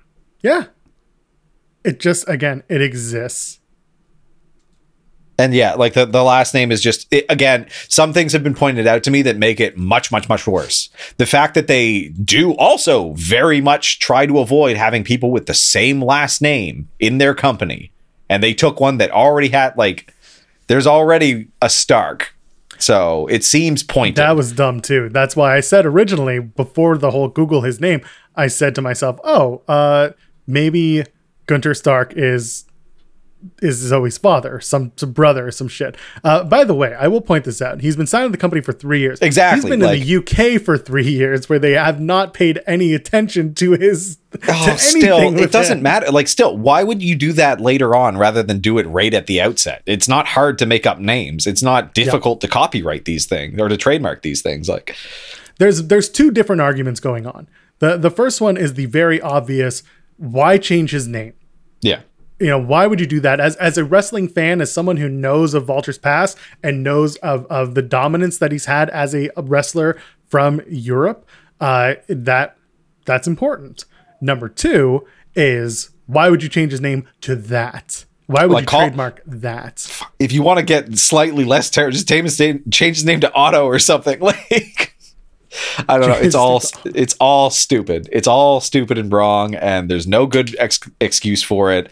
It just, again, it exists. And yeah, like the last name is just, again, some things have been pointed out to me that make it much, much, much worse. The fact that they do also very much try to avoid having people with the same last name in their company. And they took one that already had, like, there's already a Stark. So it seems pointed. That was dumb, too. That's why I said originally, before the whole Google his name, I said to myself, maybe Gunther Stark is Zoe's father, some brother or some shit. By the way, I will point this out. He's been signed to the company for 3 years. Exactly. He's been in the UK for 3 years, where they have not paid any attention to his. Still, it doesn't matter. Like, still, why would you do that later on rather than do it right at the outset? It's not hard to make up names. It's not difficult to copyright these things or to trademark these things. Like, there's two different arguments going on. The first one is the very obvious, why change his name? Yeah. Why would you do that? As a wrestling fan, as someone who knows of Walter's past and knows of the dominance that he's had as a wrestler from Europe, that's important. Number two is, why would you change his name to that? Why would you trademark that? If you want to get slightly less terrible, just change his name to Otto or something. Like, I don't know. It's all stupid. It's all stupid and wrong, and there's no good excuse for it.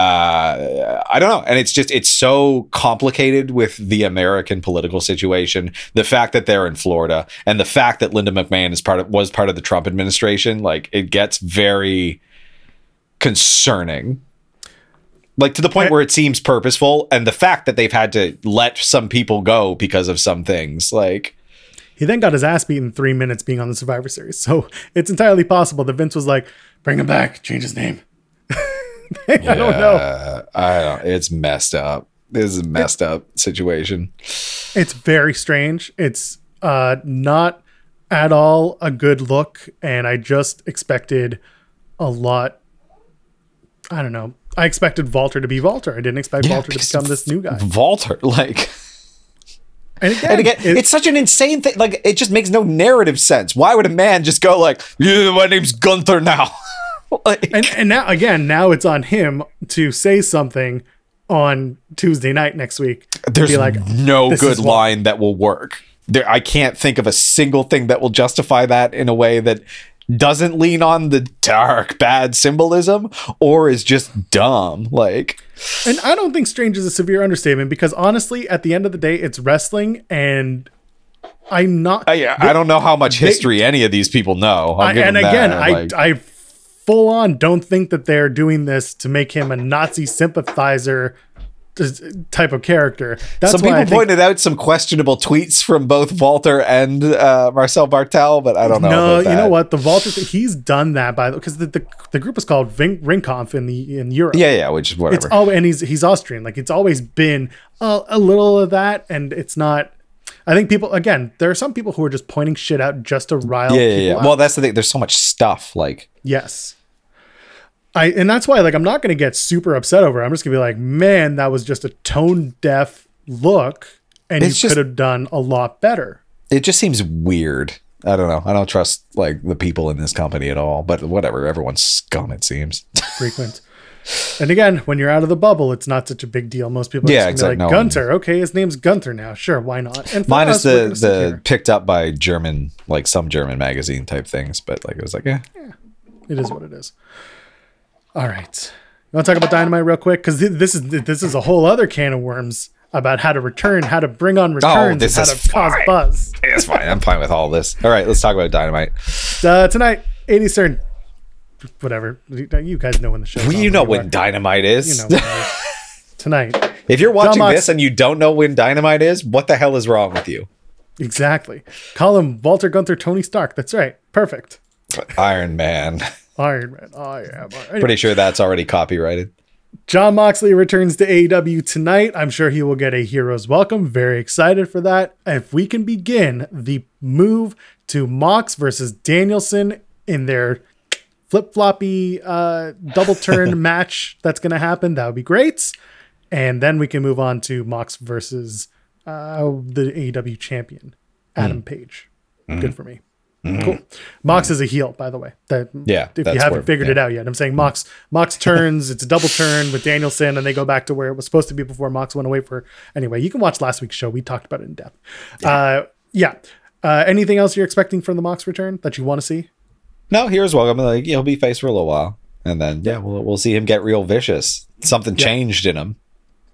I don't know. And it's so complicated with the American political situation. The fact that they're in Florida and the fact that Linda McMahon was part of the Trump administration, like, it gets very concerning. Like, to the point where it seems purposeful, and the fact that they've had to let some people go because of some things, like... He then got his ass beaten 3 minutes being on the Survivor Series. So it's entirely possible that Vince was like, bring him back, change his name. I don't know. It's messed up. This is a messed up situation. It's very strange. It's not at all a good look. And I just expected a lot. I don't know. I expected Walter to be Walter. I didn't expect Walter to become this new guy. Walter, like... And again, it's such an insane thing. Like, it just makes no narrative sense. Why would a man just go like, yeah, my name's Gunther now? Like, and now it's on him to say something on Tuesday night next week. There's like, no good line that will work. I can't think of a single thing that will justify that in a way that doesn't lean on the dark, bad symbolism or is just dumb. Like, and I don't think strange is a severe understatement, because honestly, at the end of the day, it's wrestling, and I'm not. I don't know how much history any of these people know. I full on don't think that they're doing this to make him a Nazi sympathizer type of character. That's some people pointed out some questionable tweets from both Walter and Marcel Bartel, but I don't know. No, you know what? The Walter he's done that because the group is called Ringkampf in Europe. Yeah, which is whatever. And he's Austrian. Like, it's always been a little of that, and it's not. I think people, again, there are some people who are just pointing shit out just to rile people out. Well, that's the thing. There's so much stuff. Like, yes. And that's why, like, I'm not going to get super upset over it. I'm just going to be like, man, that was just a tone deaf look, and you could have done a lot better. It just seems weird. I don't know. I don't trust, like, the people in this company at all, but whatever. Everyone's scum, it seems. Frequent. And again, when you're out of the bubble, it's not such a big deal. Most people are just gonna be like, Gunther. Okay, his name's Gunther now. Sure, why not? And mine is the picked up by German, like some German magazine type things, but like it was like, yeah, it is what it is. All right. You want to talk about Dynamite real quick? Because this is a whole other can of worms about how to return, how to bring on returns, and how to cause buzz. It's fine. I'm fine with all this. All right, let's talk about Dynamite. Tonight, 8 Eastern. Whatever. You guys know when the show is. You know when Dynamite is. You know tonight. If you're watching this and you don't know when Dynamite is, what the hell is wrong with you? Exactly. Call him Walter Gunther Tony Stark. That's right. Perfect. Iron Man. Iron Man. Oh, yeah. Anyway. Pretty sure that's already copyrighted. Jon Moxley returns to AEW tonight. I'm sure he will get a hero's welcome. Very excited for that. If we can begin the move to Mox versus Danielson in their flip-floppy double turn match that's going to happen, that would be great. And then we can move on to Mox versus the AEW champion, Adam Page. Good for me. Cool. Mox is a heel, by the way. If you haven't figured it out yet. I'm saying Mox turns, it's a double turn with Danielson, and they go back to where it was supposed to be before Mox went away for... Anyway, you can watch last week's show. We talked about it in depth. Anything else you're expecting from the Mox return that you want to see? No, here's welcome. Like, he'll be face for a little while, and then we'll see him get real vicious. Something changed in him.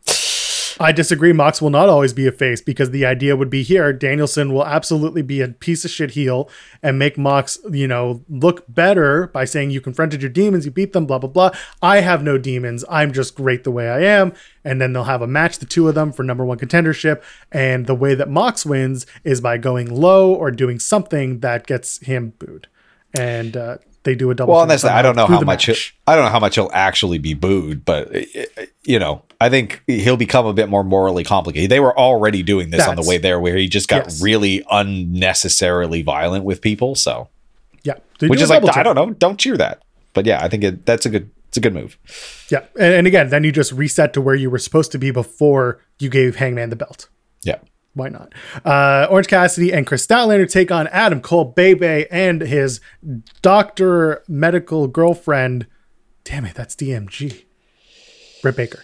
I disagree. Mox will not always be a face, because the idea would be here, Danielson will absolutely be a piece of shit heel and make Mox, look better by saying you confronted your demons, you beat them, blah, blah, blah. I have no demons. I'm just great the way I am. And then they'll have a match, the two of them, for number one contendership. And the way that Mox wins is by going low or doing something that gets him booed. And they do a double. Well, and that's I don't know how much. I don't know how much he'll actually be booed, but I think he'll become a bit more morally complicated. They were already doing this on the way there, where he just got really unnecessarily violent with people. So, yeah, which is like, I don't know, don't cheer that. But yeah, I think it's a good move. Yeah, and again, then you just reset to where you were supposed to be before you gave Hangman the belt. Yeah. Why not? Orange Cassidy and Chris Statlander take on Adam Cole, Bebe, and his doctor medical girlfriend. Damn it, that's DMG. Britt Baker.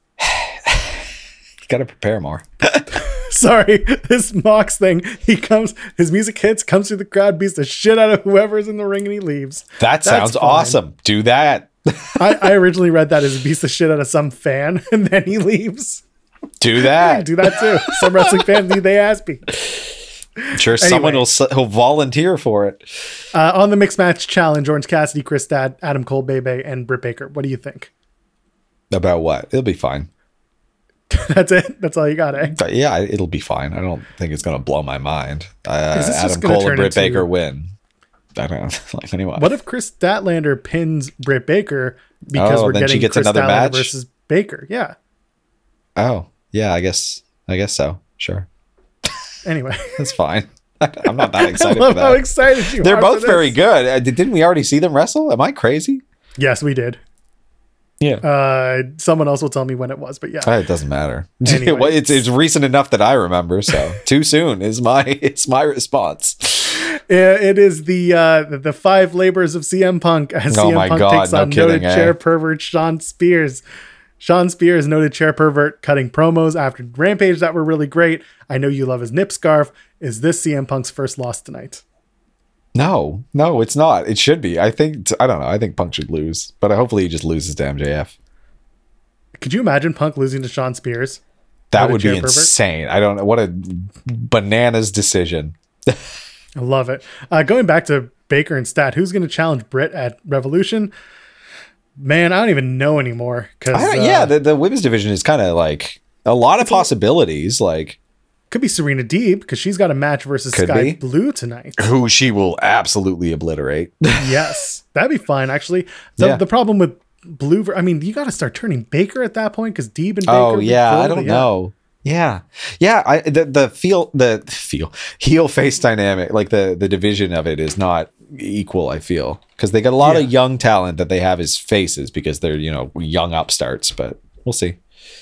You gotta prepare more. Sorry, this Mox thing. He comes, his music hits, comes through the crowd, beats the shit out of whoever's in the ring, and he leaves. That sounds awesome. Do that. I originally read that as he beats the shit out of some fan, and then he leaves. Do that. Do that too. Some wrestling fans need they ass beat. I'm sure someone will volunteer for it. On the mixed match challenge, Orange Cassidy, Chris Stat, Adam Cole, Bebe, and Britt Baker. What do you think? About what? It'll be fine. That's it? That's all you got, eh? But yeah, it'll be fine. I don't think it's going to blow my mind. Adam Cole and Britt Baker win. I don't know. Like, anyway. What if Chris Statlander pins Britt Baker because we're getting she gets Chris another Statlander match versus Baker? Yeah. Oh, yeah, I guess so. Sure. Anyway. That's fine. I'm not that excited I love for that. how excited you are. They're both very good. Didn't we already see them wrestle? Am I crazy? Yes, we did. Yeah. Someone else will tell me when it was, but yeah. It doesn't matter. Anyway. Well, it's recent enough that I remember. So too soon is my response. It is the 5 labors of CM Punk as CM Punk takes on noted chair pervert Sean Spears. Sean Spears, noted chair pervert, cutting promos after Rampage that were really great. I know you love his nip scarf. Is this CM Punk's first loss tonight? No, it's not. It should be. I don't know. I think Punk should lose, but hopefully he just loses to MJF. Could you imagine Punk losing to Sean Spears? That would be insane. I don't know. What a bananas decision. I love it. Going back to Baker and Stat, who's going to challenge Britt at Revolution? Man, I don't even know anymore. The women's division is kind of like a lot of possibilities. Like, could be Serena Deeb because she's got a match versus Sky Blue tonight, who she will absolutely obliterate. Yes, that'd be fine. Actually, the problem with Blue, I mean, you got to start turning Baker at that point because Deeb and Baker. Oh yeah, I don't know. Yeah. The heel face dynamic, like the division of it is not equal. I feel because they got a lot of young talent that they have as faces because they're young upstarts, but we'll see.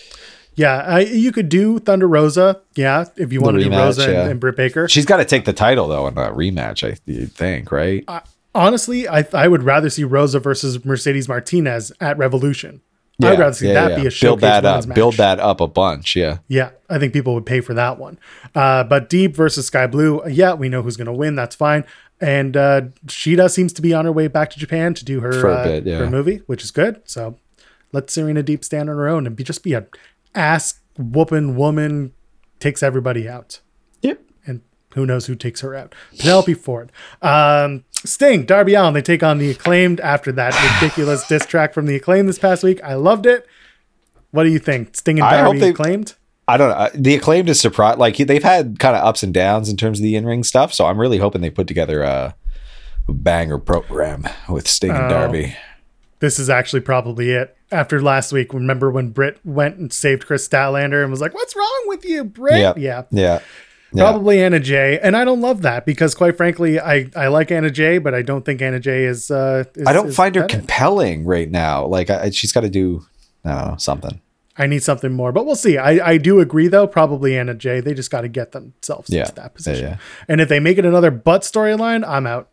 Yeah, you could do Thunder Rosa. Yeah, if you want to do Rosa and Britt Baker. She's got to take the title though in a rematch. I think, right? Honestly, I would rather see Rosa versus Mercedes Martinez at Revolution. I'd rather see that be a showcase match. Build that up a bunch, yeah. Yeah, I think people would pay for that one. But Deeb versus Sky Blue, yeah, we know who's going to win. That's fine. And Shida seems to be on her way back to Japan to do her, her movie, which is good. So let Serena Deeb stand on her own and just be a ass-whooping woman, takes everybody out. Yep. And who knows who takes her out. Penelope Ford. Sting, Darby Allin, they take on the Acclaimed after that ridiculous diss track from the Acclaimed this past week. I loved it. What do you think? Sting and Darby Acclaimed? I don't know. The Acclaimed is surprised. Like they've had kind of ups and downs in terms of the in-ring stuff. So I'm really hoping they put together a banger program with Sting and Darby. This is actually probably it. After last week, remember when Britt went and saved Chris Statlander and was like, "What's wrong with you, Britt?" Yeah. Probably Anna Jay, and I don't love that because, quite frankly, I like Anna Jay, but I don't think Anna Jay is. I don't find her compelling right now. Like she's got to do, I don't know, something. I need something more, but we'll see. I do agree though. Probably Anna Jay. They just got to get themselves into that position. Yeah. And if they make it another butt storyline, I'm out.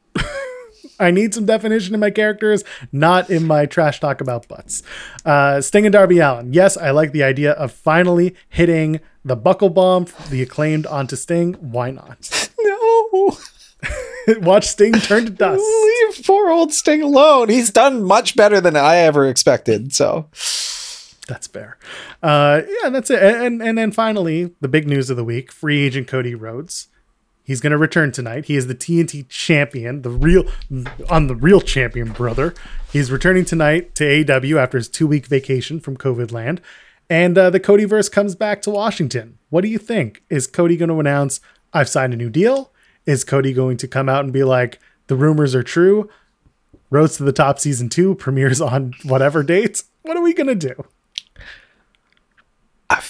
I need some definition in my characters, not in my trash talk about butts. Sting and Darby Allin. Yes, I like the idea of finally hitting the buckle bomb, the Acclaimed onto Sting. Why not? No. Watch Sting turn to dust. Leave poor old Sting alone. He's done much better than I ever expected. So that's fair. That's it. And then finally, the big news of the week, free agent Cody Rhodes. He's going to return tonight. He is the TNT champion, the real champion, brother. He's returning tonight to AEW after his 2-week vacation from COVID land. And the Codyverse comes back to Washington. What do you think? Is Cody going to announce, I've signed a new deal? Is Cody going to come out and be like, the rumors are true? Roads to the Top Season 2 premieres on whatever date? What are we going to do?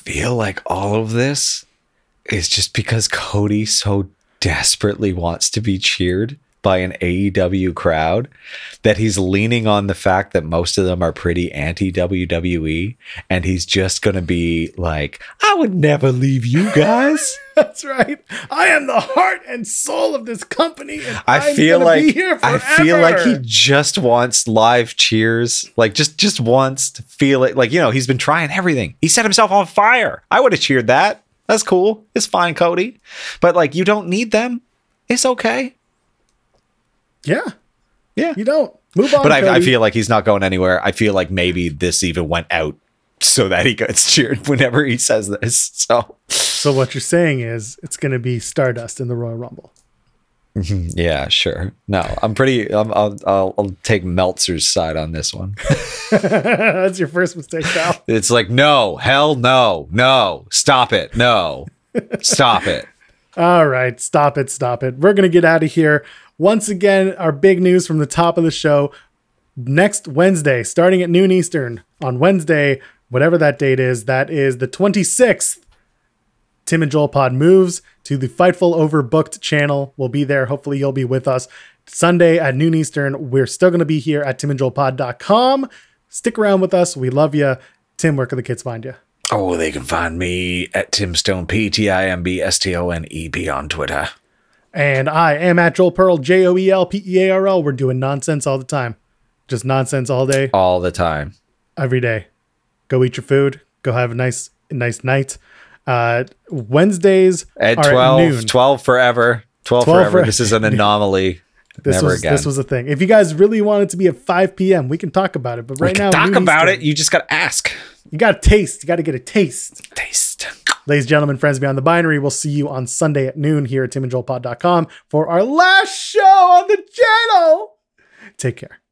feel like all of this is just because Cody so desperately wants to be cheered by an AEW crowd that he's leaning on the fact that most of them are pretty anti-WWE, and he's just going to be like, I would never leave you guys. That's right. I am the heart and soul of this company, and I feel like be here forever. I feel like he just wants live cheers, like just wants to feel it. Like, you know, he's been trying everything. He set himself on fire. I would have cheered that. That's cool. It's fine, Cody. But like, you don't need them. It's okay. Yeah. Yeah. You don't. Move on, But I Cody. feel like he's not going anywhere. I feel like maybe this even went out so that he gets cheered whenever he says this. So what you're saying is it's going to be Stardust in the Royal Rumble. Yeah, sure. No, I'll take Meltzer's side on this one. That's your first mistake, pal. It's like, no, hell no, stop it. No, stop it. All right. Stop it. We're going to get out of here. Once again, our big news from the top of the show. Next Wednesday, starting at noon Eastern, on Wednesday, whatever that date is, that is the 26th, Tim and Joel Pod moves to the Fightful Overbooked channel. We'll be there. Hopefully you'll be with us. Sunday at noon Eastern, we're still going to be here at timandjoelpod.com. Stick around with us. We love you. Tim, where can the kids find you? Oh, they can find me at Tim Stone, PTIMBSTONEP on Twitter. And I am at Joel Pearl, JOELPEARL. We're doing nonsense all the time. Just nonsense all day, All the time. every day. Go eat your food. Go have a nice night. Wednesdays At are 12, at noon. 12 forever. 12 forever. This is an anomaly. Never again. This was a thing. If you guys really want it to be at 5 p.m., we can talk about it. But right now, talk noon about Eastern, it. You just got to ask. You got to taste. You got to get a taste. Taste. Ladies and gentlemen, friends beyond the binary, we'll see you on Sunday at noon here at timandjoelpod.com for our last show on the channel. Take care.